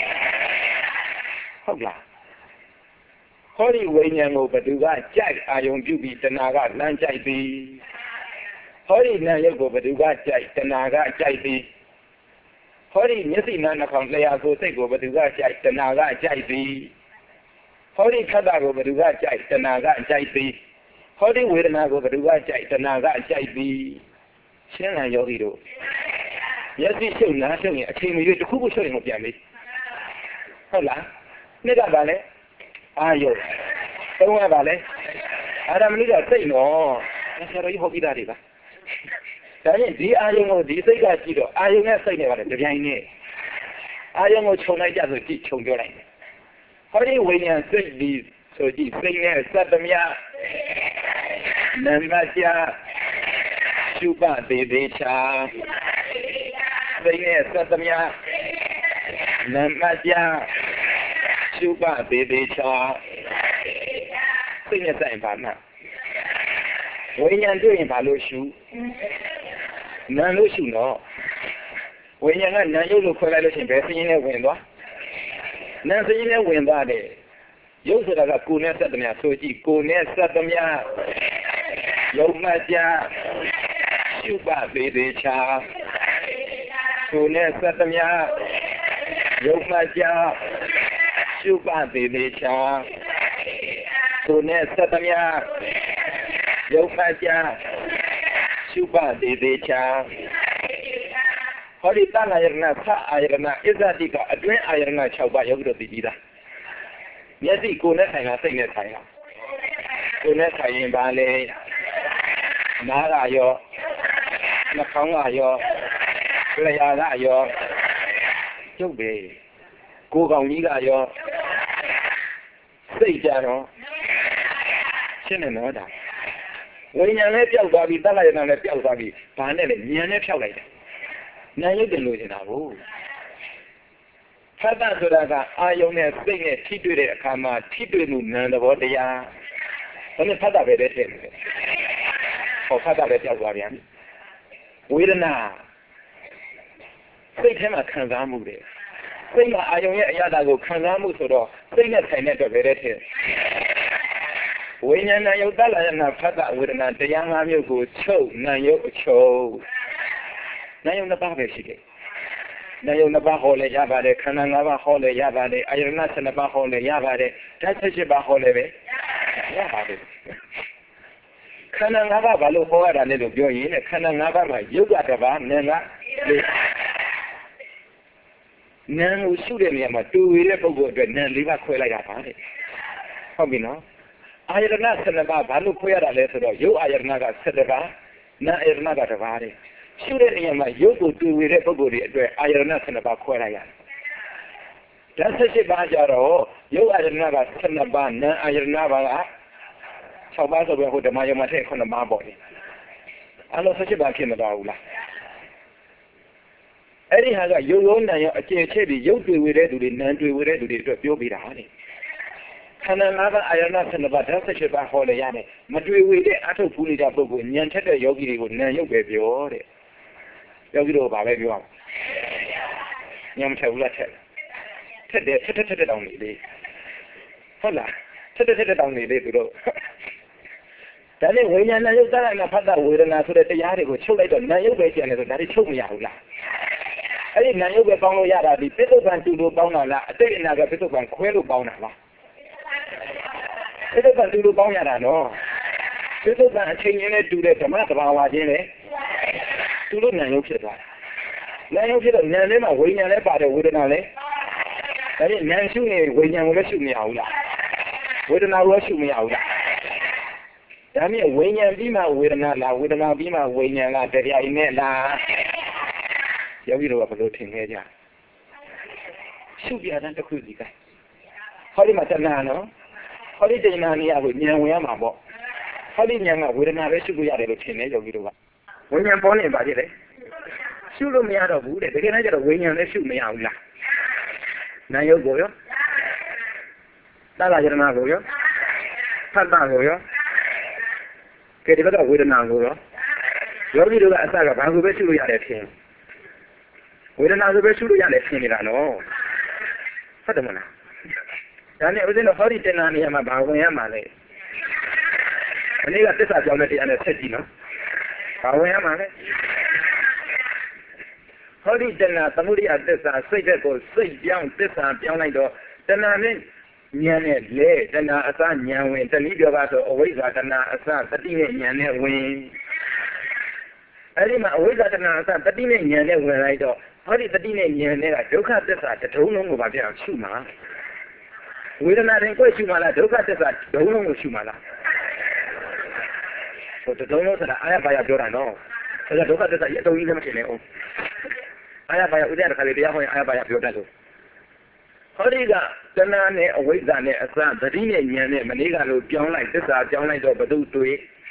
ဟုတ်လားဟောဒီဝိညာဉ်ကိုဘသူကကြိုက်အာယုံပြုပြီးတဏှာကလမ်းကြိုက်သည်ဟောဒီနာယုတ်ကိုဘသူကကြိုက်တဏှာကကြိုက်သည်ဟောဒီမျက်စိနားနှာခေါင်းလျှာကိုစိတ်ကိုဘသူကကြိုက်တဏှာကကြိုက်သည်ဟောဒီခန္ဓာကိုဘသူကကြိုက်တဏှာကကြိုက်သည်ဟောဒီဝေဒနာကိုဘသူကကြိုက်တဏှာကကြိုက်သည်ရှင်းလားယောဂီတို့မျက်စိရှုပ်နားရှုပ်ရင်အချိန်မရွေးတစ်ခုခုရှုပ်ရင်မပြန်ဘူးဟုတ်လားနှစ်ကပါလဲအာယုံသုံးရပါလေအာရမဏိကစိတ်နော်ဆရာတော်ကြီးဟောပြီးသားတွေပါဒါနဲ့ဒီအာယုံကိုဒီစိတ်ကကြည့်တော့အာယုံနဲ့စိတ်နဲ့ပါလေတပြိုင်နက်အာယုံကိုခြုံလိုက်ကြဆိုကြည့်ခြုံပြောလိုက်တယ်ဟောဒီဝိညာဉ်စိတ်ဒီဆိုကြည့်စိတ်နဲ့စက်သမ ्या နံပါတ်ကြရှုပသေးသေးချာစိတ်နဲ့စက်သမ ्या နံပါတ်ကြရှုပသေးသေးချာစိတ်နဲ့ဆိုင်ပါမှာဝိညာဉ်တွေ့ရင်ဘာလို့ရှုနာလို့ရှုတော့ဝိညာဉ်ကနာရုပ်လို့ခွဲလိုက်လို့ရှိရင်ဘယ်စင်းနဲ့ဝင်သွားနာစင်းနဲ့ဝင်သွားတယ်ရုပ်ဆိုတာကကိုယ်နဲ့စက်သမျှဆိုကြည့်ကိုယ်နဲ့စက်သမျှရုပ်မှကြရှုပသေးသေးချာကိုယ်နဲ့စက်သမျှရုပ်မှကြရှုပသေးသေးချာကိုယ်နဲ့စက်သမျှရုပ်မှကြရှုပသေးသေးချာဟောဒီတဏှာယရဏသအာယရဏအစ္ဆတိကအတွင်းအာယရဏ၆ပါးယောဂီတို့သိပြီးသားမျက်စိကိုယ်နဲ့ဆိုင်တာစိတ်နဲ့ဆိုင်တာကိုယ်နဲ့ဆိုင်ရင်ဘာလဲနားကရောနှာခေါင်းကရောလျှာကရောကျုပ်ပဲကိုယ်ကောင်ကြီးကရောစိတ်ကြတော့ရှင်းနေတော့ဒါဝိညာဉ်လည်းပျောက်သွားပြီတဏှာယရဏလည်းပျောက်သွားပြီဘာနဲ့လဲဉာဏ်နဲ့ဖြောက်လိုက်တယ်နာယုတ်တယ်လို့နေတာကိုဖတ်တာဆိုတာကအာယုံနဲ့စိတ်နဲ့ထိတွေ့တဲ့အခါမှာထိတွေ့မှုနာမ်သဘောတရားဒါနဲ့ဖတ်တာပဲတဲ့တဲ့ဟောဖတ်တာပဲကြောက်သွားပြန်ဝေဒနာစိတ်ထဲမှာခံစားမှုတွေစိတ်မှာအာယုံရဲ့အရာကိုခံစားမှုဆိုတော့စိတ်နဲ့ဆိုင်တဲ့အတွက်ပဲတဲ့တဲ့ဝိညာဏယုတ်တလာယနာဖတ်တာဝေဒနာတရားငါးမျိုးကိုချုပ်နာယုတ်အချုပ်နာယုံနှစ်ပါးပဲရှိတယ်နာယုံနှစ်ပါးဟောလဲရပါတယ်ခန္ဓာ၅ပါးဟောလဲရပါတယ်အာယရဏ၁၂ပါးဟောလဲရပါတယ်ဓာတ်၁၈ပါးဟောလဲပဲရပါတယ်ခန္ဓာ၅ပါးဘာလို့ဟောရတာလဲလို့ပြောရင်ခန္ဓာ၅ပါးမှာယုတ်ကတစ်ပါးနာမ်ကလေးနာမ်ကိုရှုတဲ့နေရာမှာတူဝေတဲ့ပုဂ္ဂိုလ်အတွက်နာမ်လေးပါးခွဲလိုက်တာပါတဲ့ဟုတ်ပြီနော်အာယရဏ၁၂ပါးဘာလို့ခွဲရတာလဲဆိုတော့ယုတ်အာယရဏက၁၁ပါးနာမ်အာယရဏကတစ်ပါးတဲ့ရှုတဲ့နေရာမှာရုပ်ကိုတူဝေတဲ့ပုဂ္ဂိုလ်တွေအတွက်အာယရဏ၁၂ပါးခွဲလိုက်ရတယ်။ဓာတ်၁၈ပါးကြတော့ရုပ်အာယရဏက၁၂ပါးနာမ်အာယရဏပါက၆ပါးဆိုပြီးဟိုဓမ္မယုံမှာထည့်ခုနှစ်ပါးပေါ့လေ။အဲ့လို၁၈ပါးဖြစ်မသွားဘူးလား။အဲ့ဒီဟာကရုပ်ရောနာမ်ရောအကျယ်ချဲ့ပြီးရုပ်တွေ့ဝေတဲ့သူတွေနာမ်တွေ့ဝေတဲ့သူတွေအတွက်ပြောပြတာလေ။ခန္ဓာ၅ပါးအာယရဏ၁၂ပါးဓာတ်၁၈ပါးဟောလေရတယ်။မတွေ့ဝေတဲ့အထုပ်ဖူးနေတဲ့ပုဂ္ဂိုလ်ဉာဏ်ထက်တဲ့ယောဂီတွေကိုနာမ်ရုပ်ပဲပြောတဲ့။ယောဂီတို့ဘာပဲပြောအောင်ညမထက်ဘူးလားထက်ထက်တယ်ထက်ထက်ထက်တောင်နေလေဟုတ်လားထက်ထက်ထက်တောင်နေလေသူတို့ဒါနဲ့ဝိညာဏယုတ်တရဏဖတ်တာဝေဒနာဆိုတဲ့တရားတွေကိုချုပ်လိုက်တော့နာယုတ်ပဲကျန်တယ်ဆိုဒါတွေချုပ်မရဘူးလားအဲ့ဒီနာယုတ်ပဲပေါင်းလို့ရတာဒီပိဿုပံတူလို့ပေါင်းတာလားအတိတ်အနာကပိဿုပံခွဲလို့ပေါင်းတာလားပိဿုပံတူလို့ပေါင်းရတာနော်ပိဿုပံအချိန်ချင်းနဲ့တူတဲ့ဓမ္မသဘာဝချင်းလေသူတို့နာယုတ်ဖြစ်သွားတယ်။နာယုတ်ဖြစ်တော့နာမ်ထဲမှာဝိညာဉ်လည်းပါတယ်ဝေဒနာလည်းဒါဖြင့်နာမ်ရှုနေဝိညာဉ်ကိုလည်းရှုမရဘူးလား။ဝေဒနာကိုလည်းရှုမရဘူးလား။ဒါမြင်ဝိညာဉ်ပြီးမှဝေဒနာလားဝေဒနာပြီးမှဝိညာဉ်လားတရားရင်းနဲ့လား။ယောဂီတို့ကဘယ်လိုထင်ခဲ့ကြ။ရှုပြတဲ့တစ်ခုစီကဟောဒီမှာတဏှာနော်။ဟောဒီတဏှာနေရာကိုဉာဏ်ဝင်ရမှာပေါ့။ဟောဒီဉာဏ်ကဝေဒနာပဲရှုလို့ရတယ်လို့ထင်တယ်ယောဂီတို့ကဝိညာဉ်ပေါ်နေပါသေးတယ်ရှုလို့မရတော့ဘူးတဲ့တကယ်တမ်းကျတော့ဝိညာဉ်လည်းရှုမရဘူးလားနာယုတ်ကိုရောသလယရဏကိုရောဖတ်တာကိုရောကဲဒီဘက်ကဝေဒနာကိုရောယောဂီတို့ကအစကဘာကိုပဲရှုလို့ရတယ်ထင်ဝေဒနာကိုပဲရှုလို့ရတယ်ထင်နေတာနော်ဟုတ်တယ်မလားဒါနဲ့ဦးဇင်းတို့ဟောဒီတဏှာနေရာမှာဘာဝင်ရမှာလဲဒီနေ့ကသစ္စာကြောင်းတဲ့တရားနဲ့ဆက်ကြည့်နော်ဘာဝင်ရမှာလဲဟောဒီတဏှာသမုဒိယသစ္စာစိတ်တဲ့ကိုစိတ်ပြောင်းသစ္စာပြောင်းလိုက်တော့တဏှာနဲ့ဉာဏ်နဲ့လေတဏှာအစဉာဏ်ဝင်တနည်းပြောပါဆိုအဝိဇ္ဇာတဏှာအစတတိနဲ့ဉာဏ်နဲ့ဝင်အဲဒီမှာအဝိဇ္ဇာတဏှာအစတတိနဲ့ဉာဏ်နဲ့ဝင်လိုက်တော့ဟောဒီတတိနဲ့ဉာဏ်နဲ့ကဒုက္ခသစ္စာတထုံးလုံးကိုပါပြအောင်ရှုမှာဝေဒနာရင်ကိုယ်ရှုမှာလားဒုက္ခသစ္စာဒုံလုံးကိုရှုမှာလားဟိုတထုံးလုံးဆိုတာအာရပါရပြောတာနော်အဲဒါဒုက္ခသစ္စာရဲ့အတုံးကြီးလည်းမထင်နဲ့အောင်အာရပါရဥဒ္ဒရာခါလေးတရားဟောရင်အာရပါရပြောတတ်လို့ဟောဒီကတဏှာနဲ့အဝိဇ္ဇာနဲ့အစသတိနဲ့ဉာဏ်နဲ့မလေးကလို့ပြောင်းလိုက်သစ္စာပြောင်းလိုက်တော့ဘယ်သူတွေ့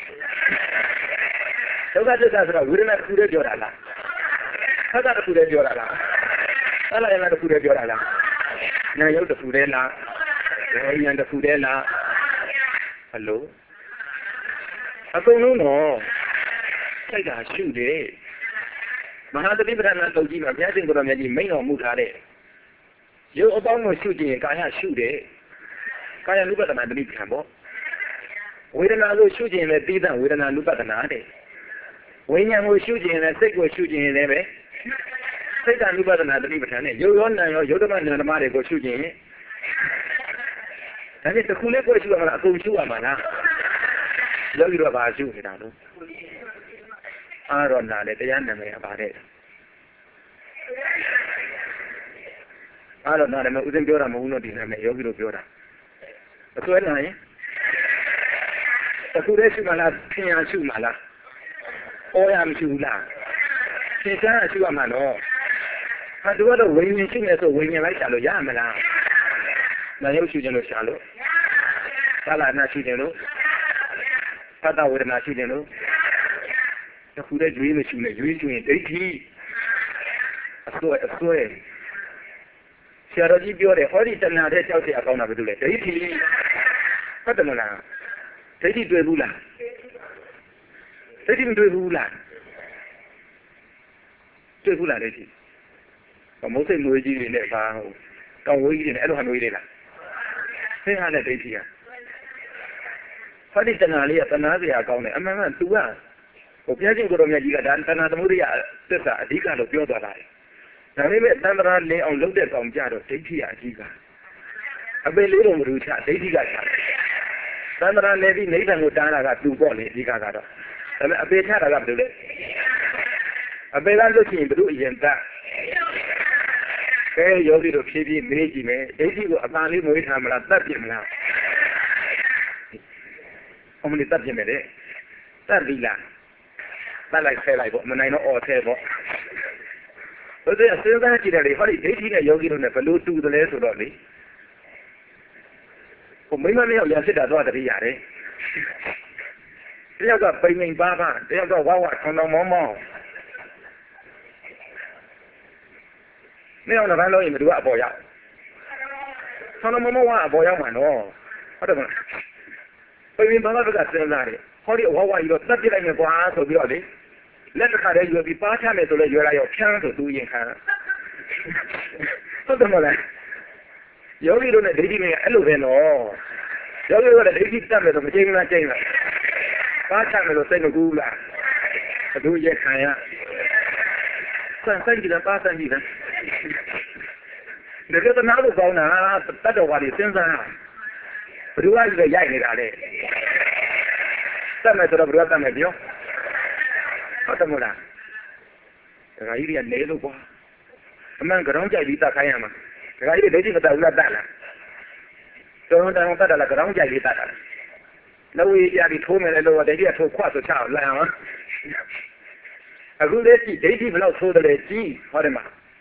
ဒုက္ခသစ္စာဆိုတော့ဝေဒနာတစ်ခုတည်းပြောတာလားသက္ကတစ်ခုတည်းပြောတာလားအဲ့လာရနာတစ်ခုတည်းပြောတာလားနာယုတ်တစ်ခုတည်းလားဝိညာဉ်တစ်ခုတည်းလားဟယ်လိုအကုန်လုံးတော့စိတ်ဓာတ်ရှုတယ်မဟာသတိပဋ္ဌာန်တုတ်ကြီးမှာဘုရားရှင်ကိုယ်တော်မြတ်ကြီးမိန့်တော်မူထားတဲ့ရုပ်အပေါင်းကိုရှုခြင်းကာယရှုတယ်ကာယ ानु ပဒနာတတိပဋ္ဌာန်ပေါ့ဝေဒနာကိုရှုခြင်းလည်းသိတဲ့ဝေဒနာ ानु ပဒနာတဲ့ဝိညာဉ်ကိုရှုခြင်းလည်းစိတ်ကိုရှုခြင်းလည်းပဲစိတ် ानु ပဒနာတတိပဋ္ဌာန်နဲ့ရုပ်ရောနာရောယုတ်တမနာဓမ္မတွေကိုရှုခြင်းဒါနဲ့တစ်ခုလေးကိုရှုရမှာလားအကုန်ရှုရမှာလားယောဂီတို့ကဘာရှုနေတာလို့အာရောနာလေတရားနာမည်ပါတယ်အာရောနာလည်းဥစဉ်ပြောတာမဟုတ်လို့ဒီနာမည်ယောဂီတို့ပြောတာအစွဲနာရင်အခုတည်းရှုမှလားသင်ရရှုမှလားဩရမရှုဘူးလားသင်္ချာရှုရမှာတော့ဟာသူကတော့ဝိညာဉ်ရှုနေဆိုဝိညာဉ်လိုက်ရှာလို့ရမလားနာယုတ်ရှုခြင်းလို့ရှာလို့သာလနာရှုခြင်းလို့သတ္တဝေဒနာရှုခြင်းလို့တခုတည်းရွေးမရှုနဲ့ရွေးရှုရင်ဒိဋ္ဌိအစွဲအစွဲဆရာတော်ကြီးပြောတယ်ဟောဒီတဏှာတဲ့ကြောက်တဲ့အကောင်းတာဘာလို့လဲဒိဋ္ဌိဟုတ်တယ်မလားဒိဋ္ဌိတွေ့ဘူးလားဒိဋ္ဌိမတွေ့ဘူးလားတွေ့ဘူးလားဒိဋ္ဌိမုတ်စိတ်မွေးကြီးတွေနဲ့ဘာတောင်ဝေးကြီးတွေနဲ့အဲ့လိုဟာမျိုးတွေလားသင်ဟာနဲ့ဒိဋ္ဌိကဟောဒီတဏှာလေးကတဏှာစရာကောင်းတယ်အမှန်ကသူကဟိုဘုရားရှင်ကိုယ်တော်မြတ်ကြီးကဒါတဏှာသမုဒိယသစ္စာအဓိကလို့ပြောသွားတာလေဒါပေမဲ့တန္တရာလင်းအောင်လုပ်တဲ့ကောင်ကြတော့ဒိဋ္ဌိကအဓိကအပင်လေးတော့မလူချဒိဋ္ဌိကချတန္တရာလည်းပြီးနိဗ္ဗာန်ကိုတားတာကသူပေါ့လေအဓိကကတော့ဒါပေမဲ့အပေချတာကဘယ်လိုလဲအပေကလို့ရှိရင်ဘယ်လိုအရင်တတ်ကဲယောဂီတို့ဖြည်းဖြည်းမေးကြည့်မယ်ဒိဋ္ဌိကိုအပန်းလေးမွေးထားမလားတတ်ပြမလားအမလေးတတ်ပြမယ်လေတတ်ပြီလားတတ်လိုက်ဆဲလိုက်ပေါ့မနိုင်တော့အော်ဆဲပေါ့ဘုရားစဉ်းစားကြည့်တယ်လေဟောဒီဒိဋ္ဌိနဲ့ယောဂီတို့နဲ့ဘယ်လိုတူတယ်လဲဆိုတော့လေဟိုမိမလေးယောက်ရဖြစ်တာတော့တတိရတယ်တယောက်ကပိန်ပိန်ပါပါတယောက်ကဝါဝါထောင်ထောင်မောင်းမောင်းမင်းအောင်လည်းလို့ရင်ဘယ်သူကအပေါ်ရောက်ထောင်ထောင်မောင်းမောင်းကအပေါ်ရောက်မှာနော်ဟုတ်တယ်မလားပိန်ပိန်ပါပါကစဉ်းစားတယ်ဟောဒီဝါဝါကြီးတော့တက်ပြလိုက်မယ်ကွာဆိုပြီးတော့လေလက်တစ်ခါတည်းရွယ်ပြီးပါချမယ်ဆိုလဲရွယ်လိုက်ရောဖြန်းဆိုသူရင်ခံဟုတ်တယ်မလားယောဂီတို့နဲ့ဒိဋ္ဌိနဲ့အဲ့လိုပဲနော်ယောဂီတို့ကဒိဋ္ဌိတက်မယ်ဆိုမချိန်လားချိန်လားပါချမယ်လို့စိတ်မကူးလားဘသူရင်ခံရဆန်းဆိုင်ကြည့်တာပါဆန်းကြည့်တာဒီကတနာလို့ကောင်းတာတတ်တော်ပါလိစဉ်းစားဘသူကလည်းရိုက်နေတာလေတက်မယ်ဆိုတော့ဘယ်တော့တက်မယ်ပြောဟုတ်တယ်မို့လားဒကာကြီးကနေလို့ကွာအမှန်ကြောင်းကြိုက်ပြီးတတ်ခိုင်းရမှာဒကာကြီးဒိဋ္ဌိမတတ်ဘူးလားတတ်လားကျောင်းတောင်တတ်တယ်လားကြောင်းကြိုက်ပြီးတတ်တာလောဝေးရပြီးထိုးမယ်လေလို့ဒိဋ္ဌိကထိုးခွတ်ဆိုချအောင်လမ်းအောင်အခုလေးကြည့်ဒိဋ္ဌိဘယ်လောက်ထိုးတယ်လဲကြည့်ဟောတယ်မှာ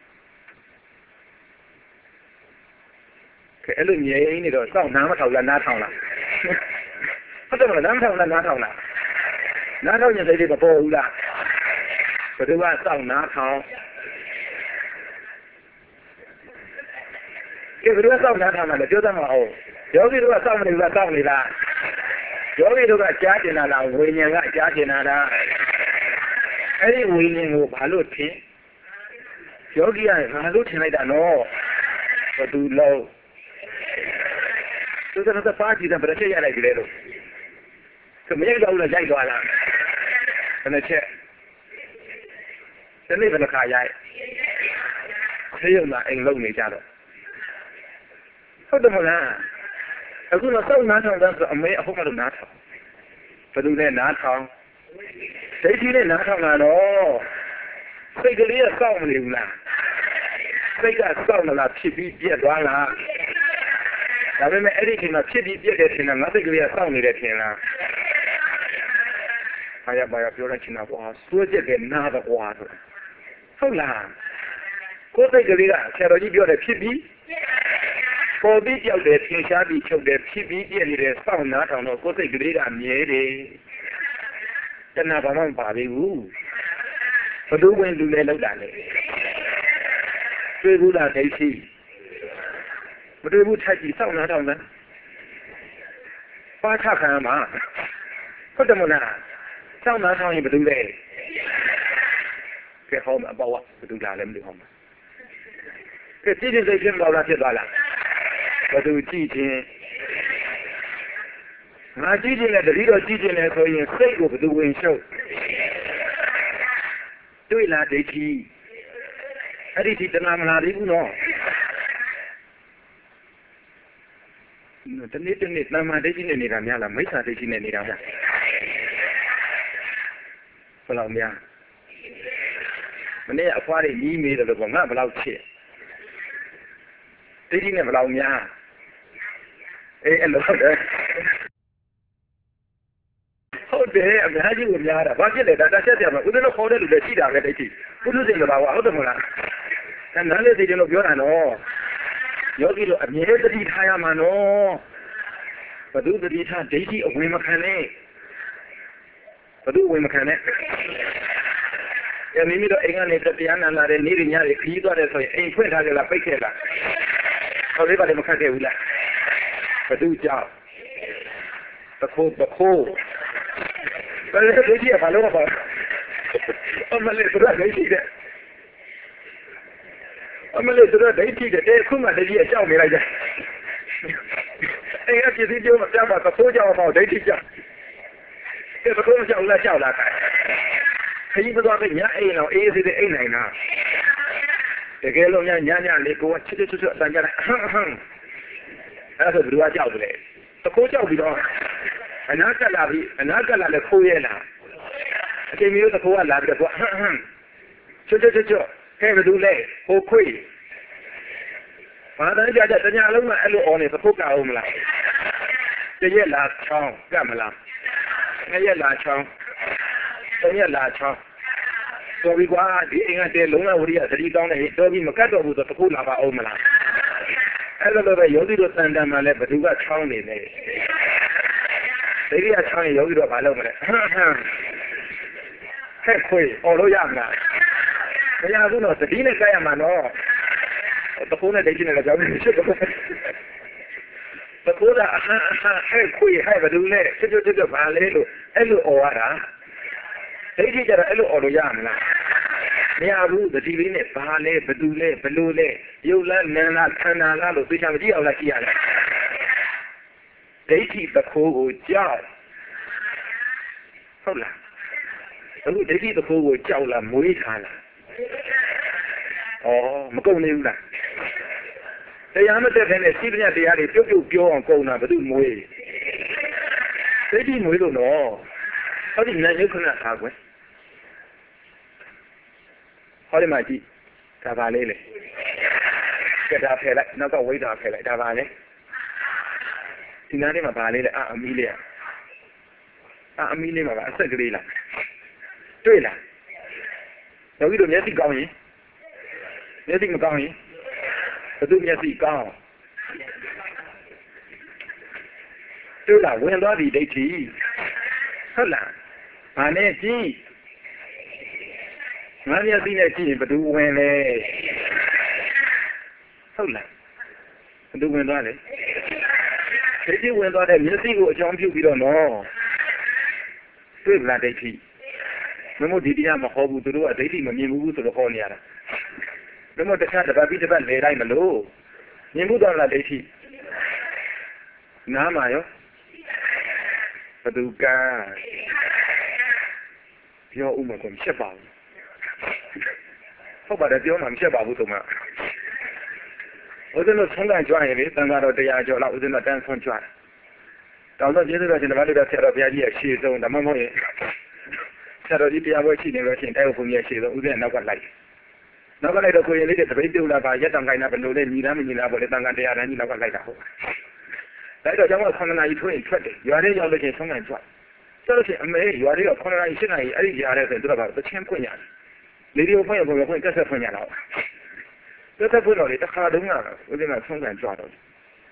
ကဲအဲ့လိုမြဲရင်းနေတော့စောင့်နားမထောင်လားနားထောင်လားဟုတ်တယ်မလားနားမထောင်လားနားထောင်လားနားထောင်ရင်စိတ်တွေမပေါ်ဘူးလားဘယ်သူကစောင့်နားထောင်ကဲဘယ်သူကစောင့်နားထောင်မှာလဲပြောတတ်မှာဟုတ်ယောဂီတို့ကစောင့်မနေဘူးလားစောင့်နေလားယောဂီတို့ကကြားကျင်လာလားဝိညာဉ်ကကြားကျင်လာတာအဲ့ဒီဝိညာဉ်ကိုဘာလို့ထင်ယောဂီကဘာလို့ထင်လိုက်တာနော်ဘယ်သူလို့သူကတော့ပါကြည့်တယ်ဘယ်ချက်ရလိုက်ကြလဲလို့ဆိုမရိုက်တော့ဘူးလားရိုက်သွားလားဘယ်နဲ့ချက်ဒီနေ့ဘယ်နှခါရိုက်ဆေးရုံမှာအိမ်လုံးနေကြတော့ဟုတ်တယ်မလားအခုတော့စောင့်နားထောင်တော့အမေအဟုတ်မှလို့နားထောင်ဘယ်သူနဲ့နားထောင်ဒိဋ္ဌိနဲ့နားထောင်တာတော့စိတ်ကလေးကစောင့်မနေဘူးလားစိတ်ကစောင့်လာဖြစ်ပြီးပြက်သွားလားဒါပေမဲ့အဲ့ဒီချိန်မှာဖြစ်ပြီးပြက်တဲ့ထင်တာငါစိတ်ကလေးကစောင့်နေတယ်ထင်လားအားရပါရပြောရချင်တာပေါ့စွဲကြက်ကနားတော့ကွာဆိုဟုတ်လားကိုယ်စိတ်ကလေးကဆရာတော်ကြီးပြောတယ်ဖြစ်ပြီးပေါ်ပြီးကြောက်တယ်ထင်ရှားပြီးချုပ်တယ်ဖြစ်ပြီးပြည့်နေတယ်စောင့်နားထောင်တော့ကိုယ်စိတ်ကလေးကမြဲတယ်တဏှာဘာမှမပါသေးဘူးဘဒုဝင်လူလဲလောက်တာလေတွေ့ဘူးလားဒိဋ္ဌိမတွေ့ဘူးထိုက်ပြီးစောင့်နားထောင်တယ်ပါချခံမှာဟုတ်တယ်မလားစောင့်နားထောင်ရင်ဘဒုလဲကဲဟောမှာပေါ့ဝဘဒုလာလည်းမလို့ဟောမှာကဲကြည့်ကြည့်စိတ်ဖြစ်မလားဖြစ်သွားလားဘဒုကြည့်ခြင်းငါကြည့်ခြင်းနဲ့တတိတော်ကြည့်ခြင်းနဲ့ဆိုရင်စိတ်ကိုဘဒုဝင်ရှုပ်တွေ့လားဒိဋ္ဌိအဲ့ဒီဒီတဏှာမလားသေးဘူးနော်တနေ့တနေ့တဏှာဒိဋ္ဌိနဲ့နေတာများလားမိစ္ဆာဒိဋ္ဌိနဲ့နေတာများဘယ်လောက်များမနေ့အဖွားတွေကြီးမေးတယ်လို့ပေါ့ငါဘယ်လောက်ချစ်ဒိဋ္ဌိနဲ့ဘယ်လောက်များအေးအဲ့လိုဟုတ်တယ်ဟုတ်တယ်အများကြီးကိုများတာဘာဖြစ်လဲဒါတက်ချက်ပြမှာဦးဇင်းတို့ခေါ်တဲ့လူလည်းရှိတာပဲဒိဋ္ဌိပုထုဇဉ်ကဘာဝဟုတ်တယ်မလားအဲနားလေသိတယ်လို့ပြောတာနော်ယောဂီတို့အမြဲတတိထားရမှာနော်ဘဒုတတိထားဒိဋ္ဌိအဝင်မခံနဲ့ဘဒုဝင်မခံနဲ့အဲမိမိတို့အိမ်ကနေတရားနာလာတဲ့နေ့ညတွေခီးသွားတယ်ဆိုရင်အိမ်ဖွင့်ထားကြလားပိတ်ခဲ့လားဟောလေးပါလေမခတ်ခဲ့ဘူးလားဘဒုကြောင့်တခိုးတခိုးဘယ်လိုဒိဋ္ဌိကဘာလို့ပါအမလေးတို့ဒိဋ္ဌိတဲ့အမလေးတို့ဒိဋ္ဌိတဲ့ခုမှတကြီးအကြောက်နေလိုက်ကြအဲ့အဖြစ်ဒီပြောမပြပါတခိုးကြောင့်ပေါ့ဒိဋ္ဌိကြောင့်ဒီတခိုးကြောင့်လက်ကြောက်လာခိုင်းခကြီးမသွားပဲညအိမ်တော့အေးစေးတဲ့အိမ်နိုင်တာတကယ်လို့ညညညလေးကိုချစ်ချစ်ချစ်အတန်ကြတယ်အဲ့ဒါဆိုဘယ်သူကကြောက်တယ်တခိုးကြောက်ပြီးတော့အနာကလာပြီးအနာကလာလည်းခိုးရဲလားအချိန်မျိုးတခိုးကလာပြီးတော့ဟမ်ဟမ်ချွတ်ချွတ်ချွတ်ချွတ်ခဲဘယ်သူလဲဟိုခွေဘာတန်းကြကြတညာလုံးကအဲ့လိုအော်နေတခိုးကအောင်မလားတရက်လာချောင်းကမလားနှစ်ရက်လာချောင်းသုံးရက်လာချောင်းတော်ပြီကွာဒီအိမ်ကတည်းလုံးဝဝရိယသတိကောင်းတယ်တော်ပြီမကတ်တော့ဘူးဆိုတခိုးလာပါအောင်မလားအဲ့လိုလိုပဲယောဂီတို့တန်တန်မှလည်းဘယ်သူကချောင်းနေလဲဒိဋ္ဌိကချောင်းရင်ယောဂီတို့ဘာလုပ်မလဲဟဲ့ခွေအော်လို့ရမလားမရဘူးနော်သတိနဲ့ကြရမှာနော်တခိုးနဲ့ဒိဋ္ဌိနဲ့လည်းကြောင်းနေဖြစ်တော့တခိုးကအဟမ်းအဟမ်းဟဲ့ခွေဟဲ့ဘယ်သူလဲချွတ်ချွတ်ချွတ်ဘာလဲလို့အဲ့လိုအော်ရတာဒိဋ္ဌိကျတော့အဲ့လိုအော်လို့ရမလားမရဘူးသတိလေးနဲ့ဘာလဲဘယ်သူလဲဘယ်လိုလဲရုပ်လားနာမ်လားခန္ဓာလားလို့သိချင်မကြည့်အောင်လားကြည့်ရတယ်ဒိဋ္ဌိတခိုးကိုကြောက်ဟုတ်လားအခုဒိဋ္ဌိတခိုးကိုကြောက်လားမွေးထားလားဩမကုန်နေဘူးလားတရားမတက်တဲ့နဲ့စိပ္ပညတရားတွေပြုတ်ပြုတ်ပြောအောင်ကုန်တာဘယ်သူမွေးဒိဋ္ဌိမွေးလို့နော်ဟောဒီဉာဏ်ရုပ်ခဏထားကွယ်ဟောဒီမှာကြည့်ဒါပါလေးလေကဲဒါဖယ်လိုက်နောက်ကဝိဒါဖယ်လိုက်ဒါပါလေဒီနားလေးမှာပါလေးလေအာအမီးလေးအာအမီးလေးမှာပါအဆက်ကလေးလားတွေ့လားယောဂီတို့မျက်စိကောင်းရင်မျက်စိမကောင်းရင်ဘယ်သူမျက်စိကောင်းတွေ့လားဝင်သွားပြီဒိဋ္ဌိဟုတ်လားဘာနဲ့ကြည့်ငါမျက်စိနဲ့ကြည့်ရင်ဘယ်သူဝင်လဲဟုတ်လားဘယ်သူဝင်သွားလဲဒိဋ္ဌိဝင်သွားတဲ့မျက်စိကိုအကြောင်းပြုပြီးတော့နော်တွေ့လားဒိဋ္ဌိမမို့ဒီတရားမဟောဘူးသူတို့ကဒိဋ္ဌိမမြင်ဘူးဆိုတော့ဟောနေရတာမမို့တခြားတစ်ပတ်ပြီးတစ်ပတ်လဲလိုက်မလို့မြင်ဘူးတော့လားဒိဋ္ဌိနားမှာရောဘသူကပြောဥမှာကိုမချက်ပါဘူးဟုတ်ပါတယ်ပြောမှမချက်ပါဘူးဆိုမှဦးဇင်းတို့ဆုံးကန်ကြွရင်လေတန်ခါတော်တရားကျော်လောက်ဦးဇင်းတို့တန်းဆုံးကြွတယ်တောင်းတော့ကျေးဇူးတော်ရှင်ဓမ္မလူတော်ဆရာတော်ဘုရားကြီးရဲ့ရှေ့ဆုံးဓမ္မမဟုတ်ရင်ဆရာတော်ကြီးတရားပွဲရှိနေလို့ရှိရင်တဲ့ဘုံကြီးရဲ့ရှေ့ဆုံးဦးဇင်းနောက်ကလိုက်နောက်ကလိုက်တော့ကိုရင်လေးတွေတပိတ်ပြုတ်လာပါရက်တံခိုင်းတာဘယ်လိုလဲညီသားမညီသားပေါ့လေတန်ခါတရားတန်းကြီးနောက်ကလိုက်တာဟုတ်လိုက်တော့ကျောင်းကခန္ဓာနာကြီးထွင်ထွက်တယ်ရွာထဲရောက်လို့ချင်းဆုံးကန်ကြွဆိုလို့ရှိရင်အမေရွာလေးကခန္ဓာနာကြီးရှင်းနာကြီးအဲ့ဒီကြားထဲဆိုသူတို့ကတချင်းဖွင့်ရတယ်လေဒီယိုဖွင့်ရဖွင့်ရဖွင့်ကက်ဆက်ဖွင့်ရတော့ကက်ဆက်ဖွင့်တော့လေတစ်ခါတုန်းကဦးဇင်းကဆုံးကန်ကြွတော့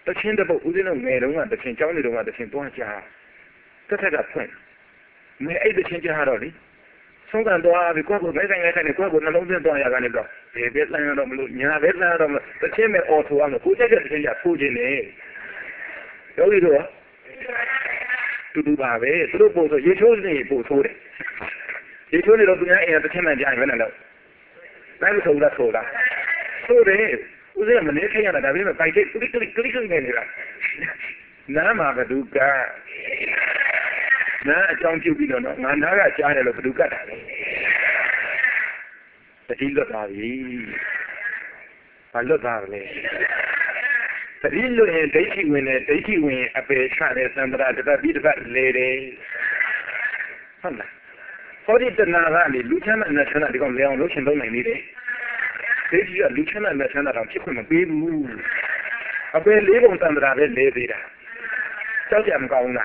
The chin the boat within a maiden at the chin, Johnny don't want the chin, don't you? That's a point. May I the change your heart only? Sometimes do I have a making a kind of quibble, no longer do I have any block. A bit like a Muna, the chin or to one who take it in food in the air. Go you do to do my way, to do both, you chose me, both for it. You told it to me at the chin and Jan Venado. That was all that for that. So there is. Who's there? Many things that I've been a fight, click, click, click, click, Nama Duka. Now, don't you be done. I'm not a child of Duka. The hill of Avi. I love Avi. The hill of Daisy when a Daisy when a pay Chinese and the bit of that lady. For it, the Narani, Lieutenant National, become Leon Lucian, don't need it. This is a Lieutenant National, I'm keeping a big move. A very little under that lady. Tell them, Gona.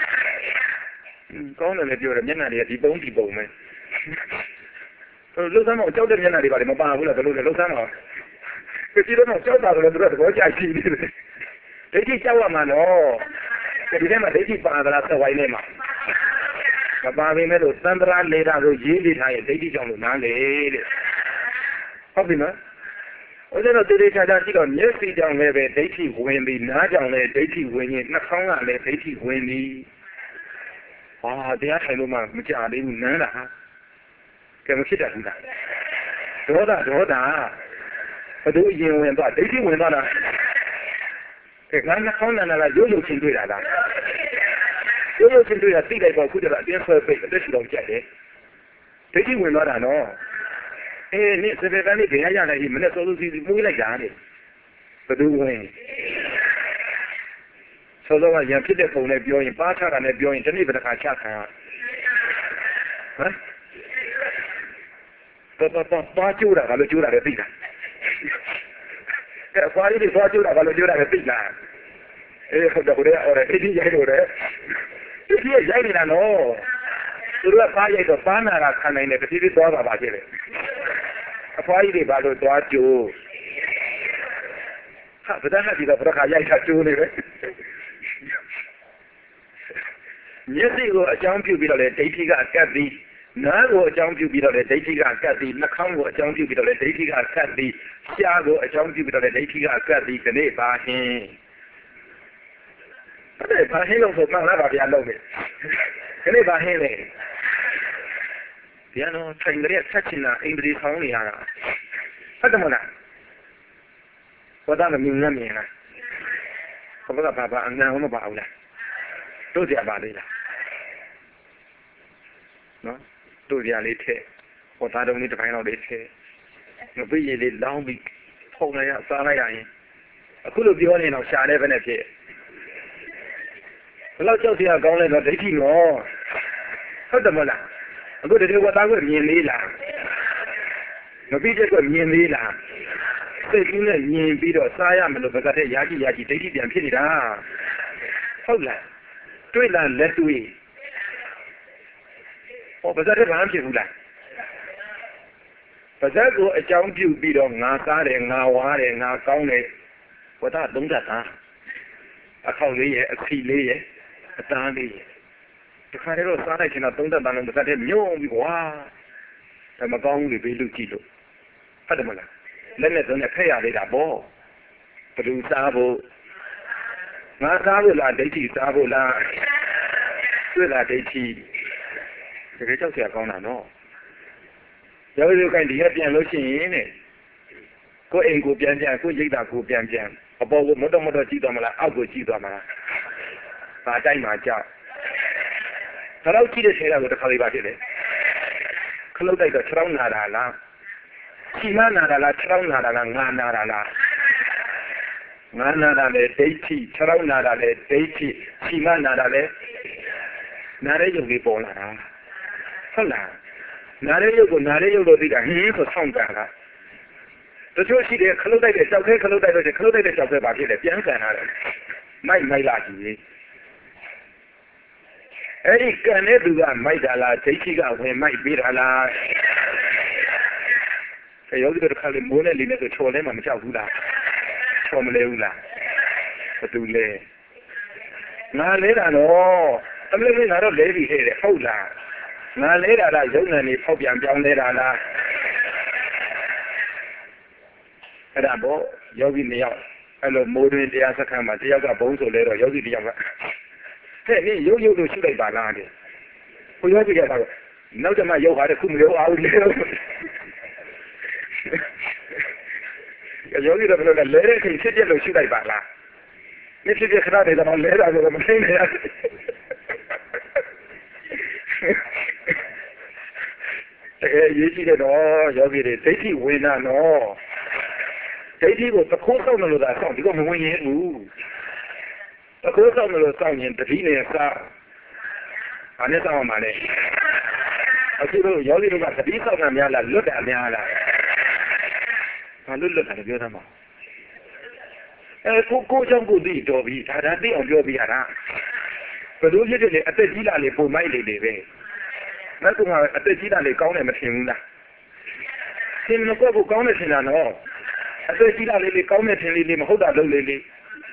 Gona, if you're a Yanadi, the bony bowman. Losamo, tell them Yanadi, but I'm about to lose Losamo. If you don't know, tell about the rest of what I see. They teach our man, oh, they became a lady father after Wainema. Babi Meadow, Sandra later, Rogili, I lady on the Nande. Hobbyman. Well, then, the day I did on yesterday down there, Daisy Wendy, Najan, Daisy Wendy, Nakanga, Daisy Wendy. Ah, they are Heloma, which are in Nana. Can we sit at that? Doda, Doda. But do you went out? Daisy went on. Nakanga, and I do look into that. You look into that thing about who the answer this don't get it. Daisy went on, I know. Eh, it's a very big idea that he may not lose his movie like that. But do we? So, though I am to the phone, if you're in Bata and if you're in Geneva, I can't. Huh? But Bajura, I'll do that a bit. Why did Bajura, I'll do that a bit now? Eh, for the or a pity, I know that. If he is I know. To do a fire of fun, I can in a petty dog about it. A fire about to watch you. But then I did a broken eye tattoo. Yes, you go a jump you below a dating at Cathy. Now go a jump you below a dating at Cathy. Nakango a jump you below a dating at Cathy. Siago a jump you below a dating at Cathy. The name by him. But I hang over my love, I love it. Can they buy him? Piano, trying to get touching English only. What the mother? What are the mean? What about Papa and now about that? Do the about it. No? Do the alite. What I don't need to find out it. No, be it down big. Hold my salary. I could have been only no shot ever at it. Well, just here going to the king or what the mother? I'm going to do what I would mean, Lila. No, be just what me and Lila. Taking a mean bit of Siam and the Yaki Yaki, take it and pin it out. Hold that. Do it and let we. Oh, but that is I'm you that. But that go a jump you beat on Nasa and Nawa and Nakone. What I don't that, huh? A collie, a sea lay. A dandy. The Carrero Sana cannot do that on the Saturday. No, wow. I'm a gong with Lucido. Padamala. Then it's on a pay out a ball. But you sabo. Nasabula, Daisy Sabula. Sula Daisy. The Rachel Siagona, no. There is a kind of happy and looking in it. Go in go pian pian, go yida go pian pian. About what Moto Moto Chidomala, I'll go Chidomala. By time my job. Hello, Kitty said with the Calibati. Close like a Tron Nada. Chimana la Tron Nada, Nana. Nana, Daisy, Tron Nada, Daisy, Chimana, Nare you be born. Hola. Nare you go, Nare you go, he for some gala. The two see the close like a South Close like a close like a South Backy, the Bianca. My, my lucky. Eric and everyone might allow taking out when might be allowed. I also got to call him Mona Lina to troll him and Chavula from Leula. ဘသူလဲငါလဲတာတော့အမလေးငါတော့လဲပြီဟဲ့တဲ့ဟုတ်လားငါလဲတာလားရုံနဲ့နေဖောက်ပြန်ပြောင်းလဲတာလားအဲ့ဒါပေါ့ယောဂီနှစ်ယောက်အဲ့လိုမိုးတွင်တရားစခန်းမှာတယောက်ကဘုံဆိုလဲတော့ယောဂီတယောက်ကတဲ့နင်ရုပ်ရုပ်လို့ရှုလိုက်ပါလားတဲ့ဘုရားကြီးကတော့နောက်ကျမှရုပ်ဟာတခုမရုပ်အောင်လေယောဂီတော့ဘယ်လိုလဲလဲတဲ့ခင်ဖြစ်ပြလို့ရှုလိုက်ပါလားမဖြစ်ပြခဏတည်းတော့လဲတာဆိုတော့မသိနေရတကယ်ရေးကြည့်တော့ယောဂီတွေဒိဋ္ဌိဝင်တာနော်ဒိဋ္ဌိကိုသခိုးဆောင်လို့သာဆောင်ဒီကမဝင်ရင်ဘူးသခိုးဆောင်လို့ဆောင်ရင်တတိနဲ့စားဘာနဲ့ဆောင်မှာလဲအခုတော့ယောဂီတို့ကတတိဆောင်တာများလားလွတ်တာများလားဘာလွတ်လွတ်တာလဲပြောသမှာအဲကိုကိုကြောင့်ကိုသိတော်ပြီဒါဒါသိအောင်ပြောပြရတာဘယ်လိုဖြစ်တယ်လဲအသက်ကြီးလာလေပုံမိုက်လေလေပဲနောက်ကအသက်ကြီးလာလေကောင်းတယ်မထင်ဘူးလားသင်မကောကိုကောင်းတယ်ထင်တာနော်အသက်ကြီးလာလေလေကောင်းတယ်ထင်လေလေမဟုတ်တာလုပ်လေလေ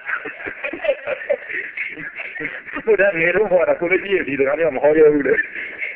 ဘုရားငယ်တော့ဟောတာကိုလည်းကြည့်ရဒီတကားတော့မဟောရဘူးလေ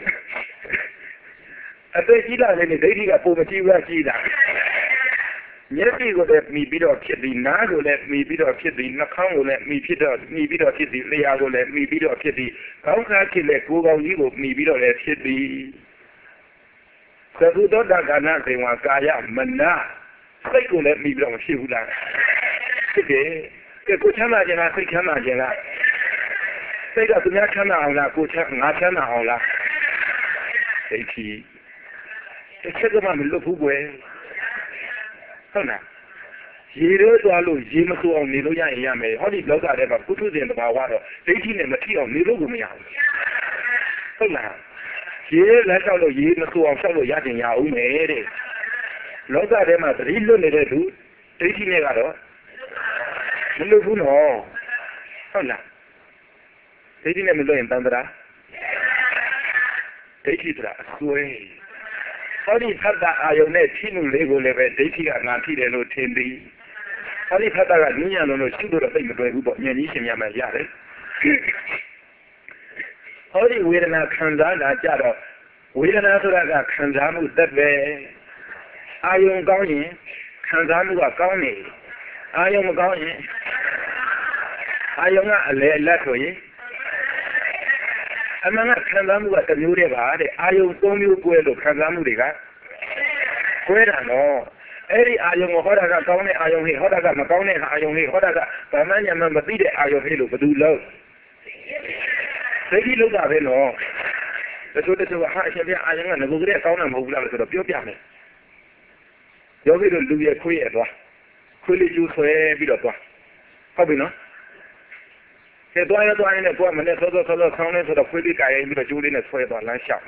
အသက်ကြီးလာလေလေဒိဋ္ဌိကပုံမကြည့်ဘူးကြည့်တာမျက်စိကိုလည်းမှီပြီးတော့ဖြစ်သည်နားကိုလည်းမှီပြီးတော့ဖြစ်သည်နှာခေါင်းကိုလည်းမှီဖြစ်တော့မှီပြီးတော့ဖြစ်သည်လျှာကိုလည်းမှီပြီးတော့ဖြစ်သည်ခေါင်းခါဖြစ်လည်းကိုယ်ကောင်းကြီးကိုမှီပြီးတော့လည်းဖြစ်သည်သသုတ္တကနာစေဝါကာယမနာစိတ်ကိုလည်းမှီပြီးတော့မဖြစ်ဘူးလားဖြစ်တယ်ကဲကိုချမ်းသာခြင်းလားစိတ်ချမ်းသာခြင်းလားစိတ်ကသူများချမ်းသာအောင်လားကိုချမ်းငါချမ်းသာအောင်လားစိတ်ကြီးတစ်ချက်ကမှမလွတ်ဘူးကွယ်ဟုတ်လားရေရိုးသွားလို့ရေမစိုးအောင်နေလို့ရရင်ရမယ်ဟောဒီလောကထဲမှာပုထုဇဉ်တဘာဝတော့ဒိဋ္ဌိနဲ့မထိအောင်နေလို့ကိုမရဘူးဟုတ်လားရေလက်လျှောက်လို့ရေမစိုးအောင်လျှောက်လို့ရတင်ရအောင်မယ်တဲ့လောကထဲမှာသတိလွတ်နေတဲ့သူဒိဋ္ဌိနဲ့ကတော့မလွတ်ဘူးနော်ဟုတ်လားဒိဋ္ဌိနဲ့မလွတ်ရင်တန်ត្រာဒိဋ္ဌိဆိုတာအစွဲဟောဒီဖတ်တာအာယုန်နဲ့ထိမှုလေးကိုလည်းပဲဒိဋ္ဌိကငါထိတယ်လို့ထင်ပြီးဟောဒီဖတ်တာကညဉ့်ညံလို့ရှုလို့တော့သိမတွေ့ဘူးပေါ့ဉာဏ်ကြီးရှင်များမှရတယ်ဟောဒီဝေဒနာခံစားတာကြတော့ဝေဒနာဆိုတာကခံစားမှုသက်ပဲအာယုန်ကောင်းရင်ခံစားမှုကကောင်းနေအာယုန်မကောင်းရင်အာယုန်ကအလဲအလတ်ဆိုရင်အမှန်ကခံစားမှုကတစ်မျိုးတည်းပါတဲ့အာယုံသုံးမျိုးကွဲလို့ခံစားမှုတွေကကွဲတာနော်အဲ့ဒီအာယုံကိုဟောတာကကောင်းတဲ့အာယုံဟေ့ဟောတာကမကောင်းတဲ့အာယုံဟေ့ဟောတာကဘာမှညမှမသိတဲ့အာယုံဟေ့လို့ဘယ်သူလို့သိပြီးလို့တာပဲနော်တချို့တချို့ဟာအရှင်ပြအာယုံကငကိုကလေးကောင်းတာမဟုတ်ဘူးလားဆိုတော့ပြောပြမယ်ယောဂီတို့လူရဲ့ခွေးရသွားခွေးလေးကျူးဆွဲပြီးတော့သွားဟုတ်ပြီနော်ကဲသွားရသွားရင်လည်းကိုယ်မနဲ့သောသောသောသောဆောင်းနေဆိုတော့ခွေးလေးကာရင်ပြီးတော့ကျိုးလေးနဲ့ဆွဲသွားလမ်းလျှောက်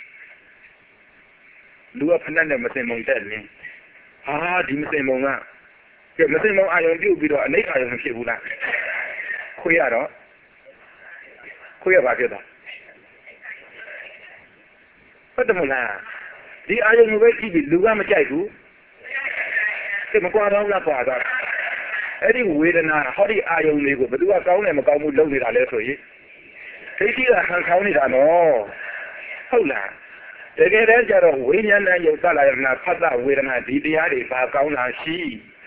လူကဖဏနဲ့မစင်မုံတက်နေဟာဒီမစင်မုံကကဲမစင်မုံအာယုံပြုတ်ပြီးတော့အနိဋ္ဌာယုံဖြစ်ဘူးလားခွေးရတော့ခွေးရပါဖြစ်တာဟုတ်တယ်မလားဒီအာယုံကိုပဲကြည့်ပြီးလူကမကြိုက်ဘူးကဲမကွာတော့လားကွာတော့အဲ့ဒီဝေဒနာဟောဒီအာယုံလေးကိုဘယ်သူကကောင်းတယ်မကောင်းဘူးလုပ်နေတာလဲဆိုရင်ဒိဋ္ဌိကဟန်ဆောင်နေတာနော်ဟုတ်လားတကယ်တမ်းကျတော့ဝိညာဏယုတ်သလာယနာဖတ်တာဝေဒနာဒီတရားတွေဘာကောင်းတာရှိ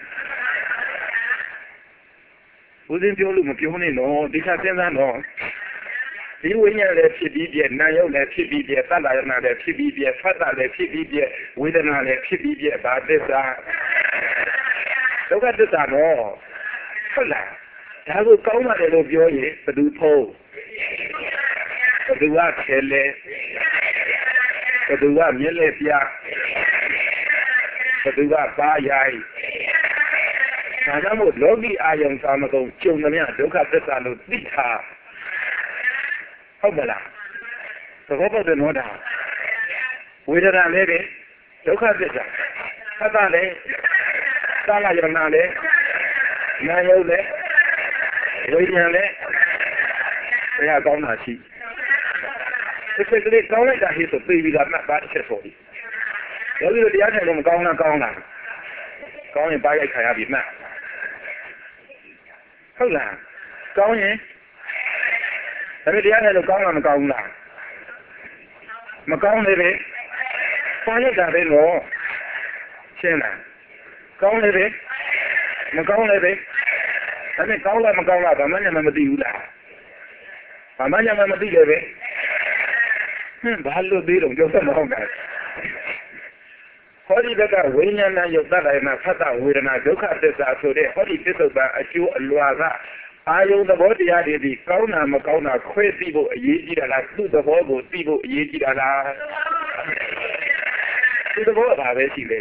ဦးဇင်းပြောလို့မပြောနဲ့နော်ဒီခါစဉ်းစားနော်ဒီဝိညာဉ်လည်းဖြစ်ပြီးပြနာယုတ်လည်းဖြစ်ပြီးပြသလာယနာလည်းဖြစ်ပြီးပြဖတ်တာလည်းဖြစ်ပြီးပြဝေဒနာလည်းဖြစ်ပြီးပြဘာသစ္စာဒုက္ခသစ္စာနော်ဟုတ်လားဒါကိုကောင်းပါတယ်လို့ပြောရင်ဘယ်သူဖုံးဘယ်သူကခဲလဲဘယ်သူကမျက်လက်ပြဘယ်သူကပါရိုက်ဒါကြောင့်မို့လောကီအာယုံသာမကုန်ကျုံသမျှဒုက္ခသစ္စာလို့သိတာဟုတ်မလားသဘောပေါက်တယ်နော်ဒါဝေဒနာလည်းပဲဒုက္ခသစ္စာသတ္တလည်းသလာယနာလည်းနာယုတ်လည်းဝိညာဉ်လည်းဘယ်ကောင်းတာရှိတစ်ချက်ကလေးကောင်းလိုက်တာဟိဆိုပြေးပြီးတာမှတ်ပါတစ်ချက်ဆိုပြီးယောဂီတို့တရားထိုင်လို့မကောင်းလားကောင်းလားကောင်းရင်ပါရိုက်ခံရပြီမှတ်ဟုတ်လားကောင်းရင်ဒါပေမဲ့တရားနဲ့လို့ကောင်းလားမကောင်းဘူးလားမကောင်းလေပဲပါရတာပဲလို့ရှင်းလားကောင်းလေပဲမကောင်းလေပဲဒါပေမဲ့ကောင်းလားမကောင်းလားဘာမှညမမသိဘူးလားဘာမှညမမသိလေပဲဟင်းဘာလို့သေးတော့ကြောက်မဟုတ်လားဟောဒီဘက်ကဝိညာဏယုတ်တတိုင်းမှာဖတ်တာဝေဒနာဒုက္ခသစ္စာဆိုတဲ့ဟောဒီသစ္စုပ္ပန်အကျိုးအလွာကအာယုသဘောတရားတွေဒီကောင်းတာမကောင်းတာခွဲသိဖို့အရေးကြီးတာလားသူ့သဘောကိုသိဖို့အရေးကြီးတာလားသူ့သဘောဘာပဲရှိလဲ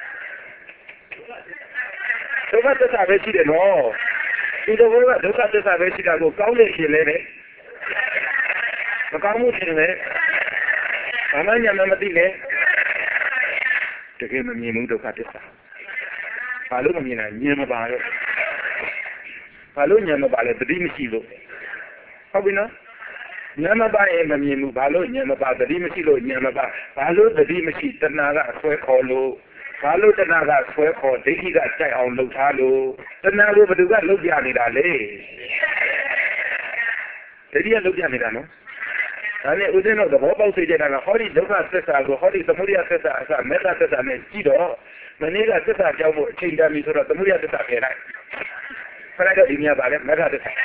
ဒုက္ခသစ္စာပဲရှိတယ်နော်သူ့သဘောကဒုက္ခသစ္စာပဲရှိတာကိုကောင်းလို့ရှိလဲလေမကောင်းမှုရှင်လေဘာမှညာမသိလေတကယ်မမြင်ဘူးဒုက္ခသစ္စာဘာလို့မမြင်နိုင်ဉာဏ်မပါတော့ဘာလို့ဉာဏ်မပါလဲတတိမရှိလို့ဟုတ်ပြီနော်ဉာဏ်မပါရင်မမြင်ဘူးဘာလို့ဉာဏ်မပါတတိမရှိလို့ဉာဏ်မပါဘာလို့တတိမရှိတဏှာကဆွဲခေါ်လို့ဘာလို့တဏှာကဆွဲခေါ်ဒိဋ္ဌိကကြိုက်အောင်လှုပ်ထားလို့တဏှာကိုဘယ်သူကလှုပ်ပြနေတာလဲဒိဋ္ဌိကလှုပ်ပြနေတာနော်ဒါနဲ့ဦးဇင်းတို့သဘောပေါက်စေချင်တာကဟောဒီဒုက္ခသစ္စာကိုဟောဒီသမုဒယသစ္စာအစမေတ္တာသစ္စာနဲ့ကြည့်တော့မနေ့ကသစ္စာကြောင့်မို့အချိန်တန်ပြီဆိုတော့သမုဒယသစ္စာပြန်လိုက်ခလိုက်တော့ဒီမြတ်ပါလေမေတ္တာသစ္စာ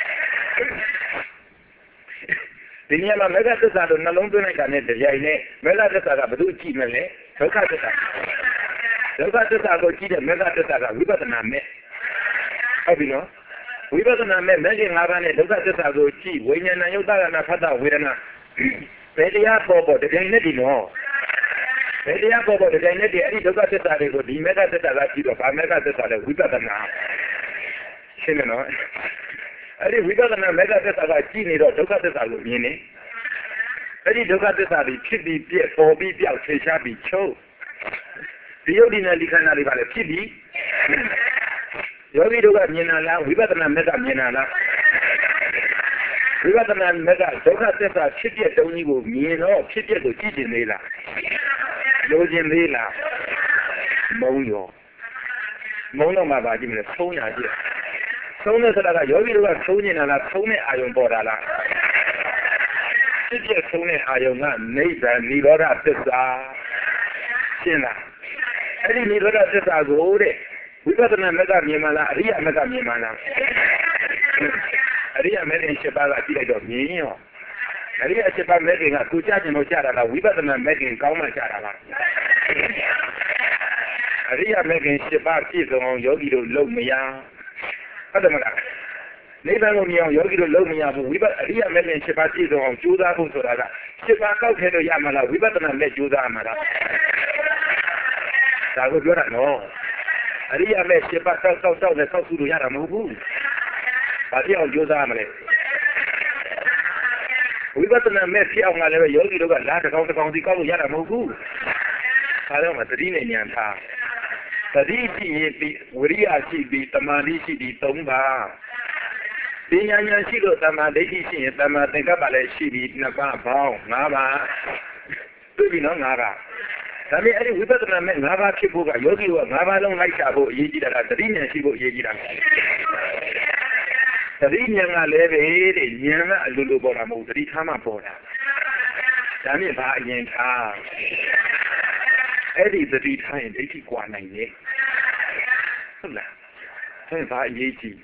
ဒီမြတ်မှာမေတ္တာသစ္စာလို့နှလုံးသွင်းလိုက်တာနဲ့တရားနဲ့မေတ္တာသစ္စာကဘယ်သူကြည့်မလဲဒုက္ခသစ္စာဒုက္ခသစ္စာကိုကြည့်တဲ့မေတ္တာသစ္စာကဝိပဿနာမဲ့ဟုတ်ပြီနော်ဝိပဿနာမဲ့မဂ္ဂင်၅ပါးနဲ့ဒုက္ခသစ္စာကိုကြည့်ဝိညာဏယုတ်တရဏဖတ်တာဝေဒနာဘယ်တရားပေါ်ပေါ်တကယ်နဲ့ဒီနော်ဘယ်တရားပေါ်ပေါ်တကယ်နဲ့ဒီအဲ့ဒီဒုက္ခသစ္စာတွေကိုဒီမေတ္တာသစ္စာကကြည့်တော့ဗာမေတ္တာသစ္စာလဲဝိပဿနာရှင်းတယ်နော်အဲ့ဒီဝိပဿနာမေတ္တာသစ္စာကကြည့်နေတော့ဒုက္ခသစ္စာကိုမြင်နေအဲ့ဒီဒုက္ခသစ္စာတွေဖြစ်ပြီးပြက်ပေါ်ပြီးပြောက်ထေရှားပြီးချုပ်ဒီယုတ်ဒီနဲ့ဒီခန္ဓာတွေပါလေဖြစ်ပြီးယောဂီတို့ကမြင်လာလားဝိပဿနာမေတ္တာမြင်လာလားဝိပဿနာမေတ္တာဒုက္ခသစ္စာဖြစ်ပြတုံးကြီးကိုမြင်တော့ဖြစ်ပြကိုကြည့်ကျင်သေးလားလိုချင်သေးလားမုံရောမုံတော့မှပါကြည့်မလဲသုံးရကြည့်သုံးတဲ့ဆိုတာကယောဂီတို့ကသုံးနေတာလားသုံးတဲ့အာယုံပေါ်တာလားဖြစ်ပြသုံးတဲ့အာယုံကနိဗ္ဗာန်និရောဓသစ္စာရှင်းလားအဲ့ဒီនិရောဓသစ္စာကိုတဲ့ဝိပဿနာမေတ္တာမြင်မှလားအရိယမေတ္တာမြင်မှလားအရိယမေတ္တာရှိပါကကြည့်လိုက်တော့မြင်ရောအရိယရှိပါမေတ္တာကကိုကြားကျင်လို့ကြားတာလားဝိပဿနာမေတ္တာကောင်းမှကြားတာလားအရိယမေတ္တာရှိပါပြည့်စုံအောင်ယောဂီတို့လုံမရဟုတ်တယ်မလားနိဗ္ဗာန်ကိုမြင်အောင်ယောဂီတို့လုံမရဘူးဝိပဿနာအရိယမေတ္တာရှိပါပြည့်စုံအောင်ကြိုးစားဖို့ဆိုတာကရှိပါကောက်ခဲလို့ရမှာလားဝိပဿနာမဲ့ကြိုးစားမှာလားဒါကိုပြောတာနော်အရိယာမဲ့ရှင်းပါတောက်တောက်တောက်နဲ့တောက်စုလို့ရတာမဟုတ်ဘူး။ဘာဖြစ်အောင်ကြိုးစားမလဲ။ဝိပဿနာမဲ့ဖြစ်အောင်ကလည်းယောဂီတို့ကလာတစ်ကောင်တစ်ကောင်စီကောက်လို့ရတာမဟုတ်ဘူး။ဒါတော့မှသတိနဲ့ဉာဏ်ထား။သတိရှိရင်ပြီးဝိရိယရှိပြီးတမာတိရှိပြီးသုံးပါ။ပညာဉာဏ်ရှိလို့တမာဒိဋ္ဌိရှိရင်တမာသင်္ကပ္ပလည်းရှိပြီးနှစ်ပါးပေါင်း၅ပါးတွေ့ပြီနော်၅ပါးဒါပေမဲ့အဲ့ဒီဝိပဿနာမဲ့၅ပါးဖြစ်ဖို့ကယောဂီက၅ပါးလုံးလိုက်ရှာဖို့အရေးကြီးတာကသတိဉာဏ်ရှိဖို့အရေးကြီးတာသတိဉာဏ်ကလည်းပဲတဲ့ဉာဏ်ကအလိုလိုပေါ်တာမဟုတ်သတိထားမှပေါ်တာဒါနဲ့ဘာအရင်ထားအဲ့ဒီသတိထားရင်ဒိဋ္ဌိကွာနိုင်ရဲ့ဟုတ်လားဆိုရင်ဘာအရေးကြီး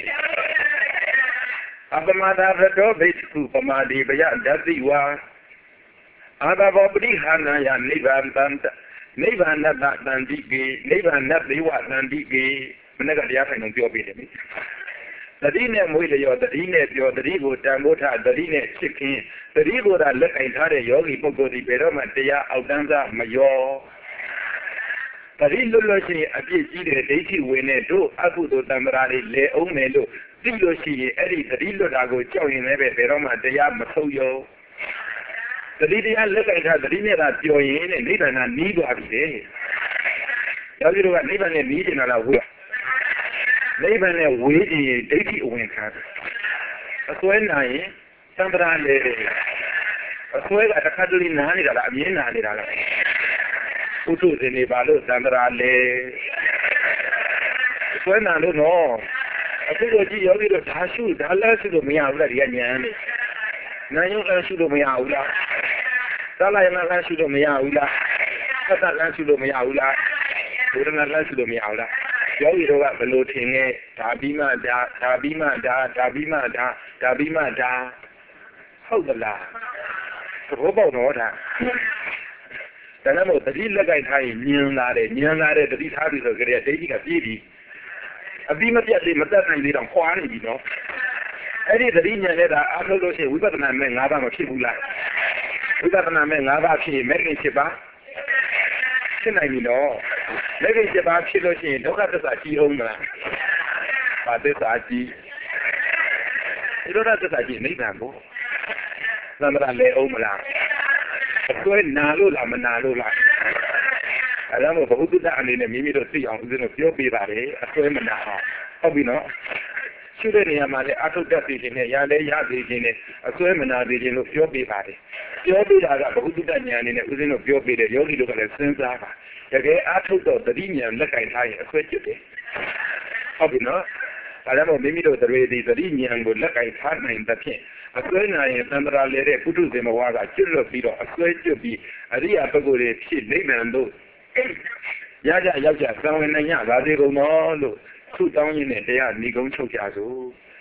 အပမဒါရတောဘိက္ခုပမာဒီပယဓတ္တိဝါအာဘဘောပရိဟာနာယနိဗ္ဗာန်တန်နိဗ္ဗာန်တတန်တိကေနိဗ္ဗာန်သေဝတန်တိကေမနေ့ကတရားထိုင်အောင်ပြောပြတယ်နိသတိနဲ့မွေးလျော်သတိနဲ့ပြောသတိကိုတန်ဖိုးထားသတိနဲ့ချစ်ခင်သတိကိုသာလက်ကင်ထားတဲ့ယောဂီပုဂ္ဂိုလ်ဒီဘယ်တော့မှတရားအောက်တန်းစားမရောသတိလွတ်လို့ရှိရင်အပြစ်ကြီးတဲ့ဒိဋ္ဌိဝင်တဲ့တို့အကုသိုလ်တံ္ဍရာတွေလဲအောင်မယ်လို့သိလို့ရှိရင်အဲ့ဒီသတိလွတ်တာကိုကြောက်ရင်လည်းပဲဘယ်တော့မှတရားမဆုံးရောသတိတရားလက်ကင်ထားသတိနဲ့သာပြောရင်တဲ့နိဗ္ဗာန်ကနီးသွားပြီလေယောဂီတို့ကနိဗ္ဗာန်နဲ့နီးနေတာလားဝေးနိဗ္ဗာန်နဲ့ဝေးခြင်းဒိဋ္ဌိအဝင်ခံအစွဲနိုင်ရင်သံဃာလေအစွဲကတစ်ခါတလေနားနေတာလားအမြင်နားနေတာလားဥထုဇင်းနေပါလို့သံဃာလေအစွဲနာလို့နော်အခုလိုကြည့်ယောဂီတို့ဒါရှုဒါလည်းရှုလို့မရဘူးလားဒီကဉာဏ်နဲ့နာယုလည်းရှုလို့မရဘူးလားသာလယနာလည်းရှုလို့မရဘူးလားသတ္တလည်းရှုလို့မရဘူးလားဘုရားလည်းရှုလို့မရဘူးလားယောဂီတို့ကဘယ်လိုထင်လဲဒါပြီးမှဒါဒါပြီးမှဒါဒါပြီးမှဒါဒါပြီးမှဒါဟုတ်သလားသဘောပေါက်တော့ဒါဒါနဲ့မို့တတိလက်ကင်ထားရင်ညင်လာတယ်ညင်လာတယ်တတိထားပြီဆိုကြတဲ့ဒိဋ္ဌိကပြေးပြီအပြီးမပြတ်သေးမတက်နိုင်သေးတော့ခွာနေပြီနော်အဲ့ဒီတတိညာနဲ့ဒါအားထုတ်လို့ရှိရင်ဝိပဿနာမဲ့၅ပါးမဖြစ်ဘူးလားဝိပဿနာမဲ့၅ပါးဖြစ်ရင်မဲ့ကိစ္စပါဖြစ်နိုင်ပြီနော်မဲ့ကိစ္စပါဖြစ်လို့ရှိရင်ဒုက္ခသစ္စာကြီးအောင်မလားဘာသစ္စာကြီးဒီလိုသစ္စာကြီးနိဗ္ဗာန်ကိုသမထလဲအောင်မလားအစွဲနာလို့လားမနာလို့လားအဲ့ဒါမို့ဘုဒ္ဓအနေနဲ့မိမိတို့သိအောင်ဦးဇင်းတို့ပြောပြပါတယ်အစွဲမနာအောင်ဟုတ်ပြီနော်ရှုတဲ့နေရာမှာလည်းအထုတတ်သိခြင်းနဲ့ရလဲရသိခြင်းနဲ့အစွဲမနာသိခြင်းလို့ပြောပြပါတယ်ပြောပြတာကဘုဒ္ဓဉာဏ်အနေနဲ့ဦးဇင်းတို့ပြောပြတယ်ယောဂီတို့ကလည်းစဉ်းစားပါတကယ်အထုတော့တတိဉာဏ်လက်ကင်ထားရင်အစွဲကျွတ်တယ်ဟုတ်ပြီနော်ဒါကြောင့်မို့မိမိတို့တွေဒီတတိဉာဏ်ကိုလက်ကင်ထားနိုင်တဲ့ဖြင့်အစွဲနာရင်သံဃာလေတဲ့ပုထုဇဉ်ဘဝကကျွတ်လွတ်ပြီးတော့အစွဲကျွတ်ပြီးအရိယာပုဂ္ဂိုလ်တွေဖြစ်နိဗ္ဗာန်တို့ရကြရောက်ကြသံဝင်နိုင်ရပါသေးကုန်တော့လို့သူ့တောင်းရင်းနဲ့တရားဏီကုန်းချုပ်ကြစို့